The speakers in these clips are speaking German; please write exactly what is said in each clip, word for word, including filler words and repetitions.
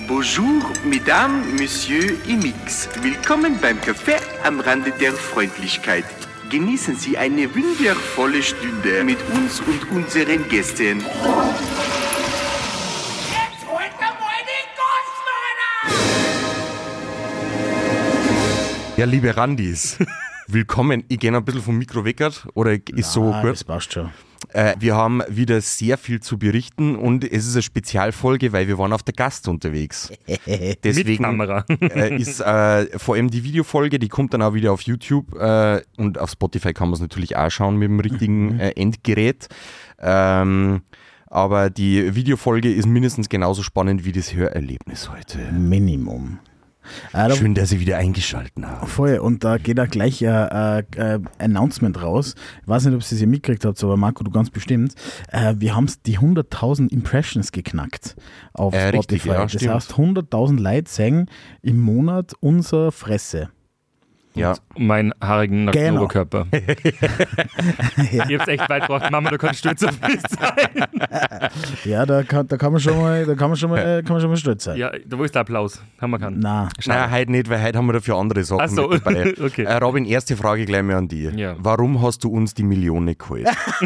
Bonjour, mesdames, messieurs et mix. Willkommen beim Café am Rande der Freundlichkeit. Genießen Sie eine wundervolle Stunde mit uns und unseren Gästen. Jetzt holt er mal die Großmänner! Ja, liebe Randis, willkommen. Ich gehe noch ein bisschen vom Mikro weggert, oder ist Nein, so gut? Das passt schon. Äh, wir haben wieder sehr viel zu berichten und es ist eine Spezialfolge, weil wir waren auf der Gast unterwegs. Deswegen Mit Kamera. äh, ist äh, vor allem die Videofolge, die kommt dann auch wieder auf YouTube äh, und auf Spotify kann man es natürlich auch schauen mit dem richtigen äh, Endgerät. Ähm, aber die Videofolge ist mindestens genauso spannend wie das Hörerlebnis heute. Minimum. Äh, da, Schön, dass ihr wieder eingeschaltet habt. voll, und da geht auch gleich ein äh, äh, Announcement raus. Ich weiß nicht, ob ihr es mitgekriegt habt, aber Marco, du ganz bestimmt. Äh, wir haben die hunderttausend Impressions geknackt auf Äh, Spotify. richtig, ja, das stimmt. heißt, hunderttausend Leute sehen im Monat unsere Fresse. Ja. Mein haarigen nackten Genau. Oberkörper. Ich hab's echt weit gebracht. Mama, du kannst stolz auf mich sein. Ja, da kann, da kann man schon mal, da kann man schon mal, äh, kann man schon mal stolz sein. Ja, da wo ist der Applaus? Haben wir keinen. Na, Nein, heute nicht, weil heute haben wir dafür andere Sachen Ach so, mit dabei. okay. Äh, Robin, erste Frage gleich mal an dich. Ja. Warum hast du uns die Million nicht geholt?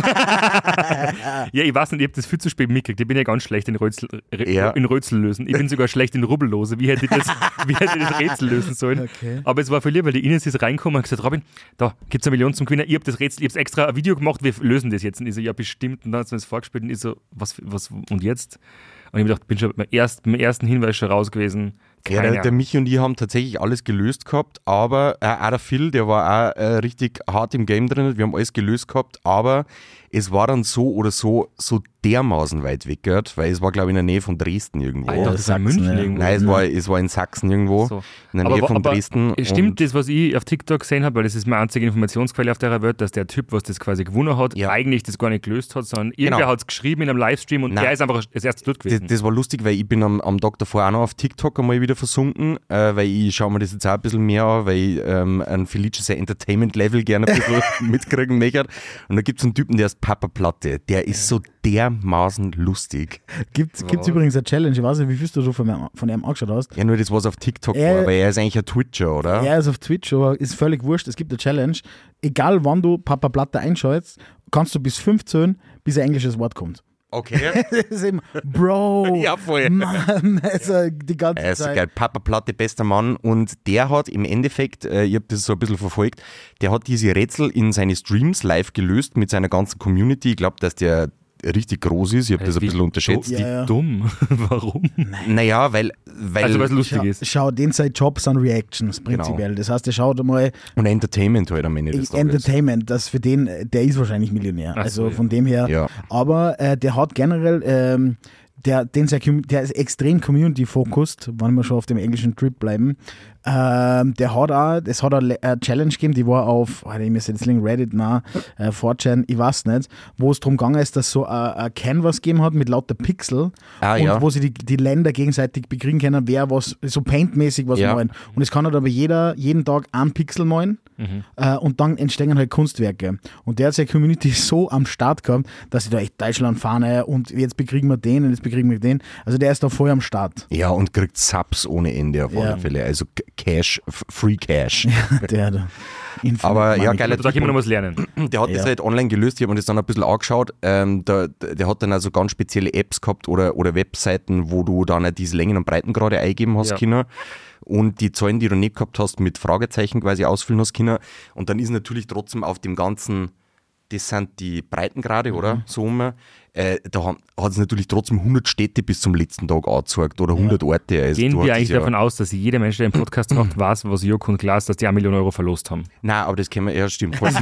Ja, ich weiß nicht, ich hab das viel zu spät mitgekriegt. Ich bin ja ganz schlecht in Rätsel, Rä- Ja. in Rätsel lösen. Ich bin sogar schlecht in Rubbellose. Wie hätte ich das, wie hätte ich das Rätsel lösen sollen? Okay. Aber es war viel lieber, weil die Ines ist reingekommen und hat gesagt, Robin, da gibt's eine Million zum Gewinnen. Ich hab das Rätsel, ich hab's extra ein Video gemacht, wir lösen das jetzt. Und ich so, ja, bestimmt. Und dann hat sie mir das vorgespielt und ich so, was, was, und jetzt? Und ich hab gedacht, bin schon beim ersten, beim ersten Hinweis schon raus gewesen. Ja, Keine der, der Michi und ich haben tatsächlich alles gelöst gehabt, aber äh, auch der Phil, der war auch äh, richtig hart im Game drin. Wir haben alles gelöst gehabt, aber es war dann so oder so so dermaßen weit weg, gehört, weil es war, glaube ich, in der Nähe von Dresden irgendwo. Ich dachte, das ist in Sachsen, München ja. irgendwo. Nein, es war, es war in Sachsen irgendwo, So. in der Aber- Nähe von aber Dresden. Stimmt und- das, was ich auf TikTok gesehen habe, weil das ist meine einzige Informationsquelle auf der Welt, dass der Typ, was das quasi gewonnen hat, Ja. eigentlich das gar nicht gelöst hat, sondern irgendwer Genau. hat es geschrieben in einem Livestream und Nein. er ist einfach das erste dort Das, gewesen. das war lustig, weil ich bin am, am Tag davor auch noch auf TikTok einmal wieder versunken, äh, weil ich schaue mir das jetzt auch ein bisschen mehr an, weil ich ähm, ein Felice Entertainment-Level gerne ein bisschen mitkriegen möchte. Und da gibt es einen Typen, der ist Papa Platte, der ist so dermaßen lustig. Gibt es übrigens eine Challenge, ich weiß nicht, wie viel du so von, ihm- von ihm angeschaut hast. Ja, nur das, was auf TikTok Er- war, weil er ist eigentlich ein Twitcher, oder? Er ist auf Twitch, aber ist völlig wurscht. Es gibt eine Challenge. Egal wann du Papa Platte einschaltest, kannst du bis fünfzehn, bis ein englisches Wort kommt. Okay. Das ist eben, Bro, Ja, voll. Mann, also die ganze Er ist Zeit. geil, Papa Platte, bester Mann. Und der hat im Endeffekt, äh, ich habe das so ein bisschen verfolgt, der hat diese Rätsel in seine Streams live gelöst mit seiner ganzen Community. Ich glaube, dass der richtig groß ist. Ich habe das ein Wie bisschen unterschätzt. du- Ja, ja. Wie dumm. Warum? Naja, weil, weil Also, weil es lustig Schau, ist. schau, den sein Job sind Reactions prinzipiell. Das heißt, er schaut einmal und Entertainment halt am Ende des Tages. Entertainment, das für den, der ist wahrscheinlich Millionär. Ach also so, ja. von dem her. Ja. Aber äh, der hat generell, ähm, der, den sein, Com- der ist extrem community-focused, wenn wir schon auf dem englischen Trip bleiben. Ähm, der hat auch, es hat eine eine Challenge gegeben, die war auf, oh, ich muss jetzt link, Reddit, na, äh, four chan, ich weiß nicht, wo es darum gegangen ist, dass so ein, ein Canvas gegeben hat mit lauter Pixel Ah, und ja. wo sie die, die Länder gegenseitig bekriegen können, wer was, so paintmäßig was Ja. malen. Und es kann halt aber jeder jeden Tag einen Pixel malen. Äh, und dann entstehen halt Kunstwerke. Und der hat seine Community so am Start gehabt, dass sie da echt Deutschland fahren und jetzt bekriegen wir den und jetzt bekriegen wir den. Also der ist da voll am Start. Ja, und kriegt Subs ohne Ende auf alle Ja. Fälle. Also Cash, f- Free Cash. Der da. Infinite Aber ja, Money. geiler Da kann Typ. man noch was lernen. Der hat das Ja. halt online gelöst, ich habe mir das dann ein bisschen angeschaut. Ähm, der, der hat dann also ganz spezielle Apps gehabt oder, oder Webseiten, wo du dann auch diese Längen und Breitengrade eingeben hast Ja. können und die Zahlen, die du nicht gehabt hast, mit Fragezeichen quasi ausfüllen hast können. Und dann ist natürlich trotzdem auf dem ganzen, das sind die Breitengrade, oder? So um. Äh, da hat es natürlich trotzdem hundert Städte bis zum letzten Tag angezeigt oder hundert Orte. Also Gehen du wir hattest eigentlich ja, davon aus, dass jeder Mensch, der einen Podcast macht, weiß, was Jörg und Klaas, dass die eine Million Euro verlost haben. Nein, aber das können wir, ja stimmt. das,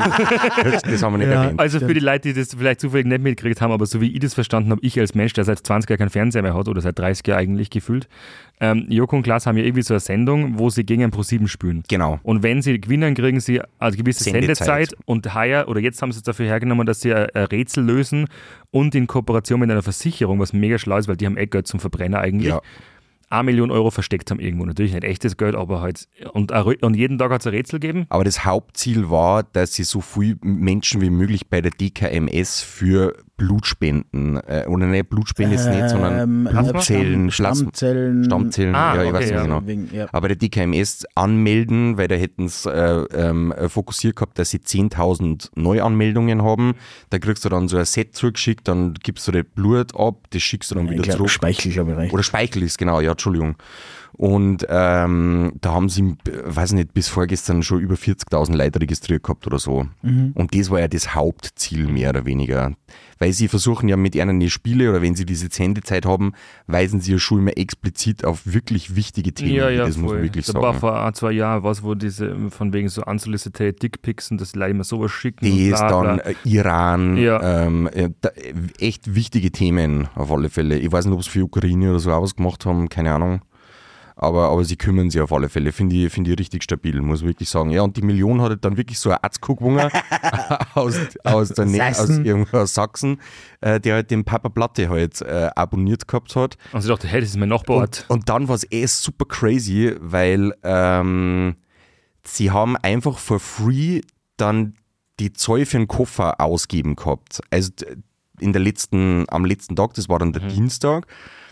das haben wir nicht Ja. erwähnt. Also für die Leute, die das vielleicht zufällig nicht mitgekriegt haben, aber so wie ich das verstanden habe, ich als Mensch, der seit zwanzig Jahren keinen Fernseher mehr hat oder seit dreißig Jahren eigentlich gefühlt, ähm, Jörg und Klaas haben ja irgendwie so eine Sendung, wo sie gegen ein ProSieben spielen. Genau. Und wenn sie gewinnen, kriegen sie eine gewisse Sendezeit. Sendezeit und heuer, oder jetzt haben sie es dafür hergenommen, dass sie ein ein Rätsel lösen und in Kooperation mit einer Versicherung, was mega schlau ist, weil die haben eh Geld zum Verbrenner eigentlich, Ja. eine Million Euro versteckt haben irgendwo. Natürlich nicht echtes Geld, aber halt. Und, ein Rö- und jeden Tag hat es ein Rätsel gegeben. Aber das Hauptziel war, dass sie so viele Menschen wie möglich bei der D K M S für Blutspenden, äh, oder nicht, Blutspende ist nicht, sondern Ähm, Blutzellen, Stamm- Stammzellen. Stammzellen, Ah, ja, ich okay, weiß nicht ja. genau. Wegen, ja. Aber der D K M S anmelden, weil da hätten es äh, ähm, fokussiert gehabt, dass sie zehntausend Neuanmeldungen haben. Da kriegst du dann so ein Set zugeschickt, dann gibst du das Blut ab, das schickst du dann wieder Ich glaub, zurück. Speichel, glaube ich, recht. Oder Speichel ist, genau, ja, Entschuldigung. Und ähm, da haben sie, weiß nicht, bis vorgestern schon über vierzigtausend Leute registriert gehabt oder so. Mhm. Und das war ja das Hauptziel, mehr oder weniger. Weil sie versuchen ja mit ihnen die Spiele, oder wenn sie diese Sendezeit haben, weisen sie ja schon immer explizit auf wirklich wichtige Themen. Ja, ja, das muss man voll. wirklich Da sagen. war vor ein, zwei Jahren was, wo diese von wegen so unsolicited Dickpics und das Leute immer sowas schicken. und Das, bla, bla. dann äh, Iran, Ja. ähm, äh, da, äh, echt wichtige Themen auf alle Fälle. Ich weiß nicht, ob sie für Ukraine oder so auch was gemacht haben, keine Ahnung. Aber, aber sie kümmern sich auf alle Fälle. Finde ich, find ich richtig stabil, muss ich wirklich sagen. Ja, und die Million hat dann wirklich so ein Arzko gewonnen aus, aus, der Nähe, aus, Sachsen. irgendwo aus Sachsen, äh, der halt den Papa Platte halt äh, abonniert gehabt hat. Und sie dachte, hey, das ist mein Nachbarort. Und, und dann war es eh super crazy, weil ähm, sie haben einfach for free dann die Zoll für den Koffer ausgeben gehabt. Also d- in der letzten, am letzten Tag, das war dann der Dienstag,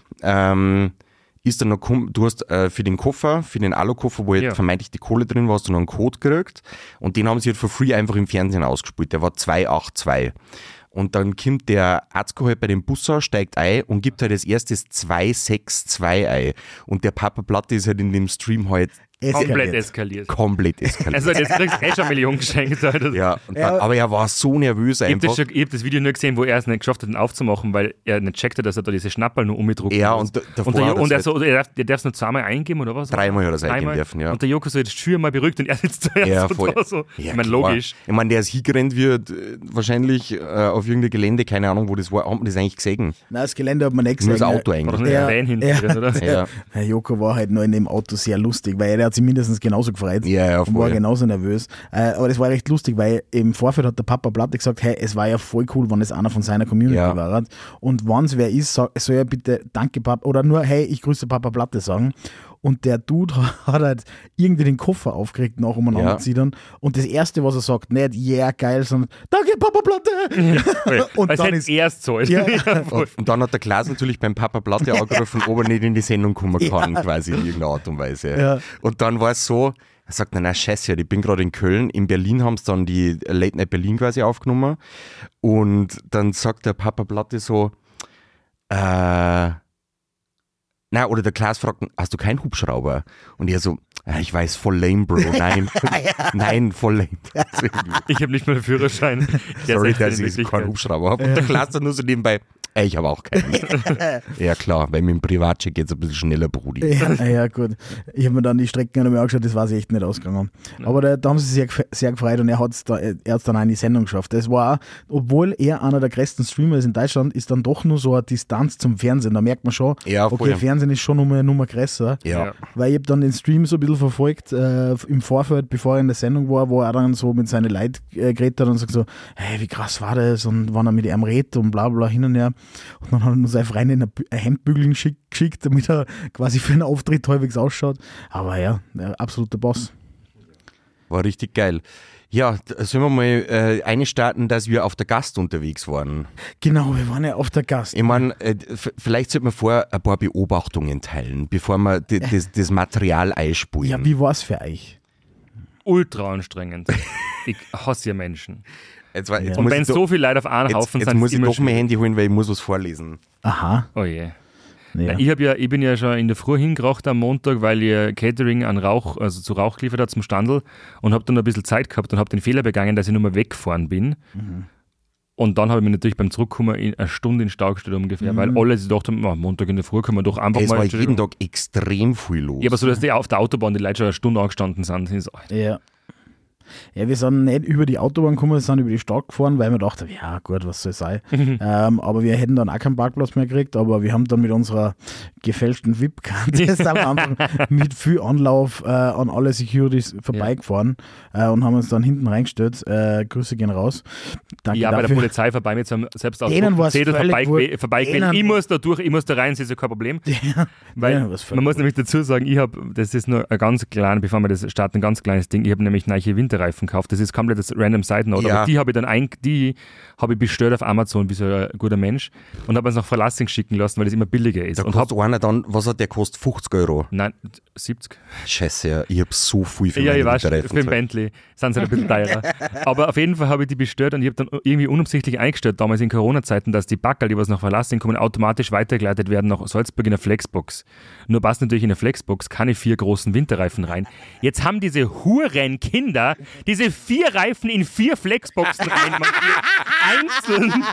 ähm, ist dann noch, kom- du hast äh, für den Koffer, für den Alu-Koffer, wo halt Ja. vermeintlich die Kohle drin war, hast du noch einen Code gekriegt und den haben sie halt for free einfach im Fernsehen ausgespielt. Der war zwei acht zwei. Und dann kommt der Arzko halt bei dem Busser, steigt ein und gibt halt als erstes zwei sechs zwei ein. Und der Papa Platte ist halt in dem Stream halt Komplett eskaliert. komplett eskaliert. Also das kriegst du eh schon eine Million geschenkt. Alter. ja, und dann, aber er war so nervös Ich habe einfach. das, schon- ich hab das Video nur gesehen, wo er es nicht geschafft hat, ihn aufzumachen, weil er nicht checkte, dass er da diese Schnapperl nur umgedruckt Ja, hat. und da- davor und, der, hat er's und er, halt- so, er darf er es nur zweimal eingeben, oder was? Dreimal hat er's eingeben Dreimal. dürfen, ja. Und der Joko so jetzt schür mal beruhigt und er sitzt da Ja, so voll. da so. Ja, ich meine, klar. logisch. Ich meine, der ist hingerannt wird, äh, wahrscheinlich äh, auf irgendein Gelände, keine Ahnung, wo das war. Hat man das eigentlich gesehen? Nein, das Gelände hat man nicht Nur das gesehen. Auto War doch eigentlich. nicht Ja, ein Van hinten ja. drin, oder? Ja. Herr Joko war halt noch in dem Auto sehr lustig, weil er hat sich mindestens genauso gefreut Ja, ja, und war voll. genauso nervös. Äh, aber das war recht lustig, weil im Vorfeld hat der Papa Platte gesagt, hey, es war ja voll cool, wenn es einer von seiner Community Ja. war. Und wenn es wer ist, sag, soll er bitte Danke Papa oder nur hey, ich grüße Papa Platte sagen. Und der Dude hat halt irgendwie den Koffer aufgeregt nach umeinander Ja. ziehen. Und das Erste, was er sagt, nicht yeah, geil, sondern Danke Papa Platte! Und Weil es dann halt ist erst zahlt. Ja. voll. Und, und dann hat der Klaas natürlich beim Papa Platte angerufen, ob er nicht in die Sendung kommen kann, quasi in irgendeiner Art und Weise. Ja. Und dann war es so, er sagt, na, na scheiße, ich bin gerade in Köln. In Berlin haben sie dann die Late Night Berlin quasi aufgenommen. Und dann sagt der Papa Platte so, äh, na, oder der Klaas fragt, hast du keinen Hubschrauber? Und er so, ja, ich weiß, voll lame, Bro, nein. Nein, voll lame. So irgendwie. Ich habe nicht mal einen Führerschein. Der Sorry, ist echt dass in ich keinen Wirklichkeit. Hubschrauber habe. Und der Klaas dann nur so nebenbei, ey, ich habe auch keinen. Ja klar, weil mit dem Privatjet geht es ein bisschen schneller, Brudi. Ja, ja, gut. Ich habe mir dann die Strecken noch mal angeschaut, das war sich echt nicht ausgegangen. Aber da, da haben sie sich sehr, gef- sehr gefreut und er hat es da, er hat's dann auch in die Sendung geschafft. Das war auch, obwohl er einer der größten Streamer ist in Deutschland, ist dann doch nur so eine Distanz zum Fernsehen. Da merkt man schon, Ja, voll. okay, Fernsehen ist schon nochmal eine Nummer größer. Ja. Ja. Weil ich habe dann den Stream so ein bisschen verfolgt äh, im Vorfeld, bevor er in der Sendung war, wo er dann so mit seinen Leuten äh, geredet hat und sagt so, hey, wie krass war das und wann er mit ihm redet und bla bla hin und her. Und dann hat er nur seine Freundin ein Bü- ein Hemdbügeln schick, geschickt, damit er quasi für einen Auftritt halbwegs ausschaut. Aber ja, der absolute Boss. War richtig geil. Ja, da sollen wir mal äh, einstarten, dass wir auf der Gast unterwegs waren. Genau, wir waren ja auf der Gast. Ich meine, äh, f- vielleicht sollten wir vor ein paar Beobachtungen teilen, bevor wir d- das, das Material einspulen. Ja, wie war es für euch? Ultra anstrengend. Ich hasse ja Menschen. jetzt war, jetzt Ja. Und muss wenn ich doch- so viele Leute auf einen jetzt, Haufen jetzt sind, muss ist ich immer doch mein schwierig. Handy holen, weil ich muss was vorlesen. Aha. Oh je. Ja. Ich, hab ja, ich bin ja schon in der Früh hingekracht am Montag, weil ihr Catering an Rauch, also zu Rauch geliefert hat zum Standel und habe dann ein bisschen Zeit gehabt und habe den Fehler begangen, dass ich nur mal weggefahren bin. Mhm. Und dann habe ich mich natürlich beim Zurückkommen in eine Stunde in den Stau gestellt ungefähr, weil alle sich gedacht haben, oh, Montag in der Früh kann man doch einfach Es mal... war jeden Tag extrem viel los. Ja, aber so, dass die auf der Autobahn die Leute schon eine Stunde angestanden sind. sind so, Alter. Ja. Ja, wir sind nicht über die Autobahn gekommen, wir sind über die Stadt gefahren, weil wir dachten, ja gut, was soll sein. ähm, aber wir hätten dann auch keinen Parkplatz mehr gekriegt, aber wir haben dann mit unserer gefälschten V I P-Karte sind wir einfach mit viel Anlauf äh, an alle Securities vorbeigefahren äh, und haben uns dann hinten reingestellt. Äh, Grüße gehen raus. Danke Ja, bei der dafür. Polizei vorbei mit seinem Denen war's Zettel völlig vorbei, wurscht. vorbei Denen- Ich muss da durch, ich muss da rein, das ist ja kein Problem. Weil denen war's völlig man muss nämlich dazu sagen, ich habe, das ist nur ein ganz kleines, bevor wir das starten, ein ganz kleines Ding, ich habe nämlich neue Winterreifen Winterreifen gekauft. Das ist komplett das random Side Note. Ja. Aber die habe ich dann ein, die habe ich bestellt auf Amazon, wie so ein guter Mensch. Und habe es nach Verlassing schicken lassen, weil das immer billiger ist. Da Und hab, kostet einer dann, was hat der kostet? fünfzig Euro. nein, siebzig. Scheiße, ja, ich hab so viel für Ja, meine ich weiß, Winterreifen für ein gezahlt. Bentley sind sie halt ein bisschen teurer. Aber auf jeden Fall habe ich die bestellt und ich habe dann irgendwie unabsichtlich eingestellt, damals in Corona-Zeiten, dass die Backerl, die was nach Verlassing kommen, automatisch weitergeleitet werden nach Salzburg in der Flexbox. Nur passt natürlich in der Flexbox keine vier großen Winterreifen rein. Jetzt haben diese Hurenkinder diese vier Reifen in vier Flexboxen reinmontiert. Einzeln.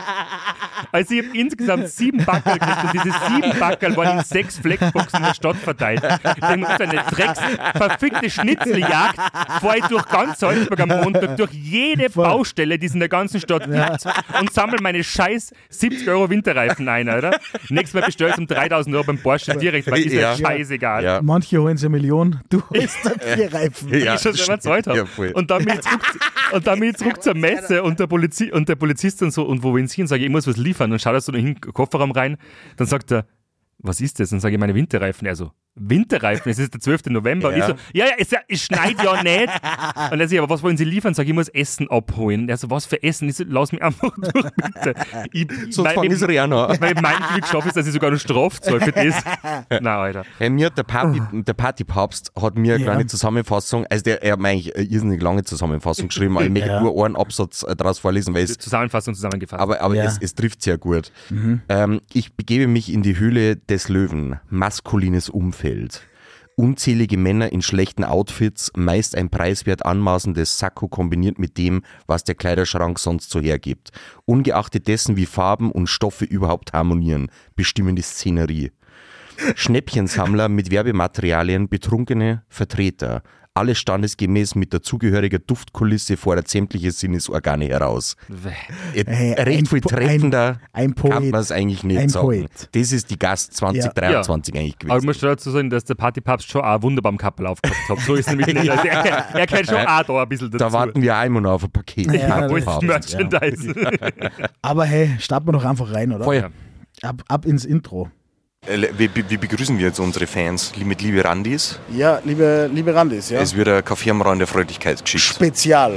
Also ich habe insgesamt sieben Backerl gekriegt und diese sieben Backerl waren in sechs Flexboxen in der Stadt verteilt. Ich denke mir, so eine Drecks verfickte Schnitzeljagd fahre ich durch ganz Salzburg am Montag, durch jede Baustelle, die es in der ganzen Stadt gibt und sammle meine scheiß siebzig Euro Winterreifen ein, Alter. Nächstes Mal bestellst du um dreitausend Euro beim Porsche direkt, weil ist ja Ja. scheißegal. Ja. Manche holen sie eine Million, du holst dann vier Reifen. Ja. Ich schon selber Zeit habe. Ja, voll. und dann bin ich zurück, und dann bin ich zurück zur Messe und der, Polizi und der Polizist dann so, und wo wollen Sie hin? Sage ich, ich muss was liefern. Und schaut er so in den Kofferraum rein. Dann sagt er, was ist das? Dann sage ich, meine Winterreifen. Er so, Winterreifen, es ist der zwölfte November. Ja. Und ich so, ja, ja, es, es schneit ja nicht. Und er sagt, aber was wollen Sie liefern? Sag ich, ich muss Essen abholen. Und er so, was für Essen? Ich so, lass mich einfach durch, bitte. Ich, Sonst weil- fange ich es rein an. Weil mein Glück schaffe ist, dass ich sogar noch Strafzahl für das. Nein, Alter. Hey, mir hat der, Party, der Partypapst hat mir eine Ja. kleine Zusammenfassung, also der, er hat mir eigentlich eine irrsinnig lange Zusammenfassung geschrieben, aber ich möchte Ja. nur einen Absatz äh, daraus vorlesen, weil es, Zusammenfassung zusammengefasst. aber, aber Ja. es, es trifft sehr gut. Ähm, ich begebe mich in die Höhle des Löwen, maskulines Umfeld. Unzählige Männer in schlechten Outfits, meist ein preiswert anmaßendes Sakko kombiniert mit dem, was der Kleiderschrank sonst so hergibt. Ungeachtet dessen, wie Farben und Stoffe überhaupt harmonieren, bestimmen die Szenerie. Schnäppchensammler mit Werbematerialien, betrunkene Vertreter. Alles standesgemäß mit dazugehöriger Duftkulisse fordert sämtliche Sinnesorgane heraus. Äh, Hey, Recht ein viel Po- treffender ein- ein kann Poet. man es eigentlich nicht Ein sagen. Poet. Das ist die Gast zwanzig dreiundzwanzig eigentlich Aber ich gewesen. muss dazu sagen, dass der Partypapst schon auch wunderbar am Kappel aufgehabt hat. So ist es nämlich nicht. Also er, kann, er kann schon auch da ein bisschen dazu. Da warten wir auch immer noch auf ein Paket. Ja, Wo ist das Partypapst. Merchandise? Aber hey, starten wir doch einfach rein, oder? Voll. Ab, ab ins Intro. Äh, Wie, wie begrüßen wir jetzt unsere Fans? Mit liebe Randis. Ja, liebe, liebe Randis, ja. Es wird ein Kaffee am Rand der Freudigkeitsgeschichte. Spezial.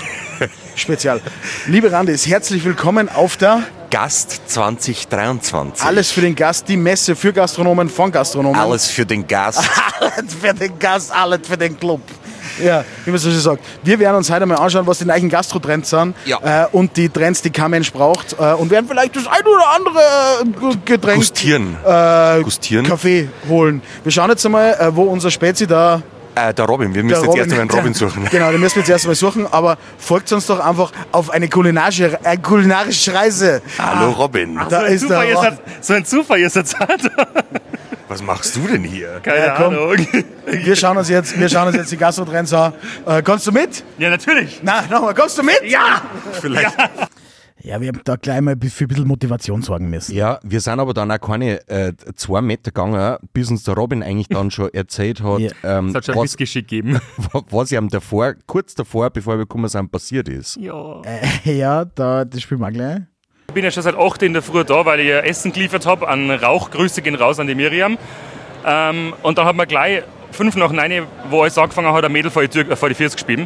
Spezial. Liebe Randis, herzlich willkommen auf der Gast zwanzig dreiundzwanzig. Alles für den Gast, die Messe für Gastronomen von Gastronomen. Alles für den Gast. Alles für den Gast, alles für den Club. Ja, wie man so schön sagt. Wir werden uns heute mal anschauen, was die neuen Gastro-Trends sind Ja. äh, und die Trends, die kein Mensch braucht äh, und werden vielleicht das ein oder andere äh, Getränk, Gustieren. äh, Gustieren. Kaffee holen. Wir schauen jetzt einmal, äh, wo unser Spezi da Äh, der Robin, wir müssen jetzt erst einmal einen Robin suchen. Genau, den müssen wir jetzt erst mal suchen, aber folgt uns doch einfach auf eine kulinarische, eine kulinarische Reise. Hallo Robin. Da so, ein ist Zufall, ihr der seid, so ein Zufall, ihr seid Was machst du denn hier? Keine Ja, komm. Ahnung. Wir schauen uns jetzt, wir schauen uns jetzt die Gastro-Trends an. Äh, kommst du mit? Ja, natürlich. Na, nochmal, kommst du mit? Ja! Vielleicht. Ja, wir haben da gleich mal für ein bisschen Motivation sorgen müssen. Ja, wir sind aber dann auch keine äh, zwei Meter gegangen, bis uns der Robin eigentlich dann schon erzählt hat, Ja. ähm, Es hat schon ein was, Whisky gegeben. was ihm davor, kurz davor, bevor wir gekommen sind, passiert ist. Ja. Äh, ja, da, das spielen wir auch gleich. Ich bin ja schon seit acht in der Früh da, weil ich ja Essen geliefert habe an Rauch. Grüße gehen raus an die Miriam. Ähm, und dann hat man gleich fünf nach neun, wo alles angefangen hat, ein Mädel vor die, Tür, äh, vor die Füße gespielt.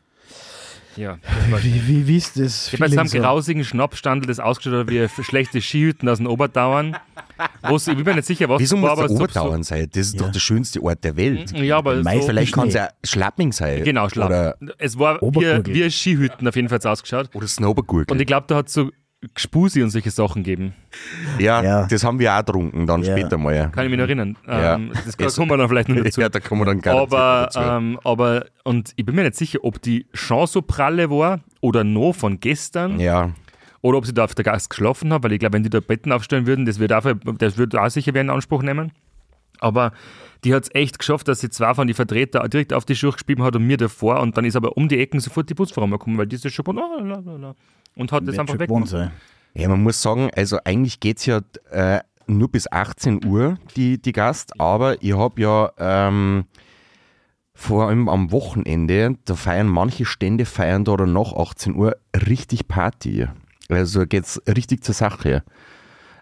Ja, das war Wie, wie, wie ist das? Ich habe jetzt Feeling am so? grausigen Schnappstandel, das ausgeschaut hat wie schlechte Skihütten aus den Obertauern. Wo's- Ich bin mir nicht sicher, was Wieso das war, muss der aber so- Obertauern sein? Das ist doch der schönste Ort der Welt. so, Ja, aber Mei, so, Vielleicht kann es Schnee. ja Schlapping sein. genau, schlapp. Oder, Es war wie, Obergurgel. wie Skihütten auf jeden Fall ausgeschaut. oder Snowboardgurken. Und ich glaube, da hat es so Gspusi und solche Sachen gegeben. Ja, Ja. das haben wir auch getrunken, dann Ja. später mal. Kann ich mich noch erinnern. Ja. Ähm, das kommen wir dann vielleicht noch dazu. Ja, da kommen wir dann garantiert Aber, dazu. ähm, aber, und ich bin mir nicht sicher, ob die schon so pralle war oder noch von gestern ja, oder ob sie da auf der Gast geschlafen hat, weil ich glaube, wenn die da Betten aufstellen würden, das würde auch, das würde auch sicher wer in Anspruch nehmen. Aber die hat es echt geschafft, dass sie zwei von den Vertretern direkt auf die Schuhe gespielt hat und mir davor und dann ist aber um die Ecken sofort die Putzfrau gekommen, weil die ist ja schon oh, la, la, la, und hat das Wird einfach schon weg. gewohnt sein. ja, man muss sagen, also eigentlich geht es ja äh, nur bis achtzehn Uhr, die, die Gast, aber ich habe ja ähm, vor allem am Wochenende, da feiern manche Stände, feiern da dann nach achtzehn Uhr richtig Party. Also geht es richtig zur Sache.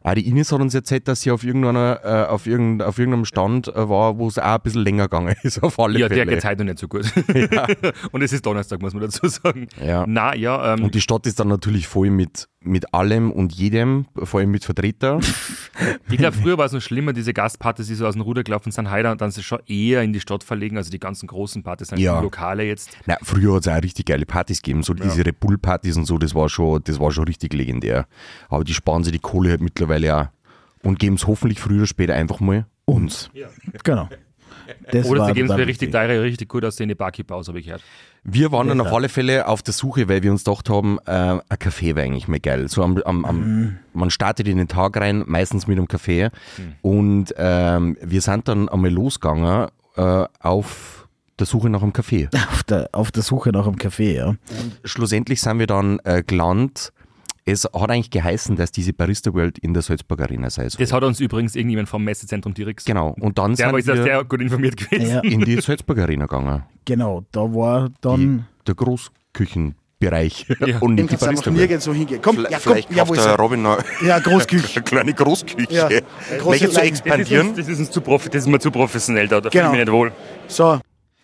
Ah, die Ines hat uns erzählt, dass sie auf, irgendeiner, äh, auf, irgend, auf irgendeinem Stand äh, war, wo es auch ein bisschen länger gegangen ist, auf alle Ja, Fälle. der geht heute noch nicht so gut. Ja. Und es ist Donnerstag, muss man dazu sagen. Ja. Na ja, ähm, Und die Stadt ist dann natürlich voll mit, mit allem und jedem, vor allem mit Vertreter. ich glaube, früher war es noch schlimmer, diese Gastpartys, die so aus dem Ruder gelaufen sind, heute und dann sind schon eher in die Stadt verlegen, also die ganzen großen Partys sind Ja. Lokale jetzt. Na, früher hat es auch richtig geile Partys gegeben, so diese Red Bull-Partys und so, das war schon, das war schon richtig legendär. Aber die sparen sich die Kohle halt mittlerweile auch und geben es hoffentlich früher oder später einfach mal uns. Genau. Das Oder war sie geben es total für richtig wichtig. teure, richtig gut aussehende Barkeeper aus, habe ich gehört. Wir waren dann Ja. auf alle Fälle auf der Suche, weil wir uns gedacht haben, äh, ein Kaffee wäre eigentlich mal geil. So am, am, am, Mhm. Man startet in den Tag rein, meistens mit einem Kaffee. Und ähm, wir sind dann einmal losgegangen äh, auf der Suche nach einem Kaffee. Auf der, auf der Suche nach einem Café, ja. Schlussendlich sind wir dann äh, gelandet. Es hat eigentlich geheißen, dass diese Barista World in der Salzburg Arena sei. soll. Das hat uns übrigens irgendjemand vom Messezentrum direkt gesagt. Genau. Und dann Der war sind jetzt wir sehr gut informiert gewesen. Ja, in die Salzburg Arena gegangen. genau. Da war Die, dann. der Großküchenbereich. Ja. Und Den nicht die kannst du einfach Barista World. nirgendwo hingehen. Komm, ja, komm, Vielleicht ja, kauft wo ist der er? Robin noch Ja, Großküche. eine kleine Großküche. Ja. Große Möchtest du Leiden. expandieren? Das ist, uns zu profi- das ist mir zu professionell da, da fühle Genau. ich mich nicht wohl. So,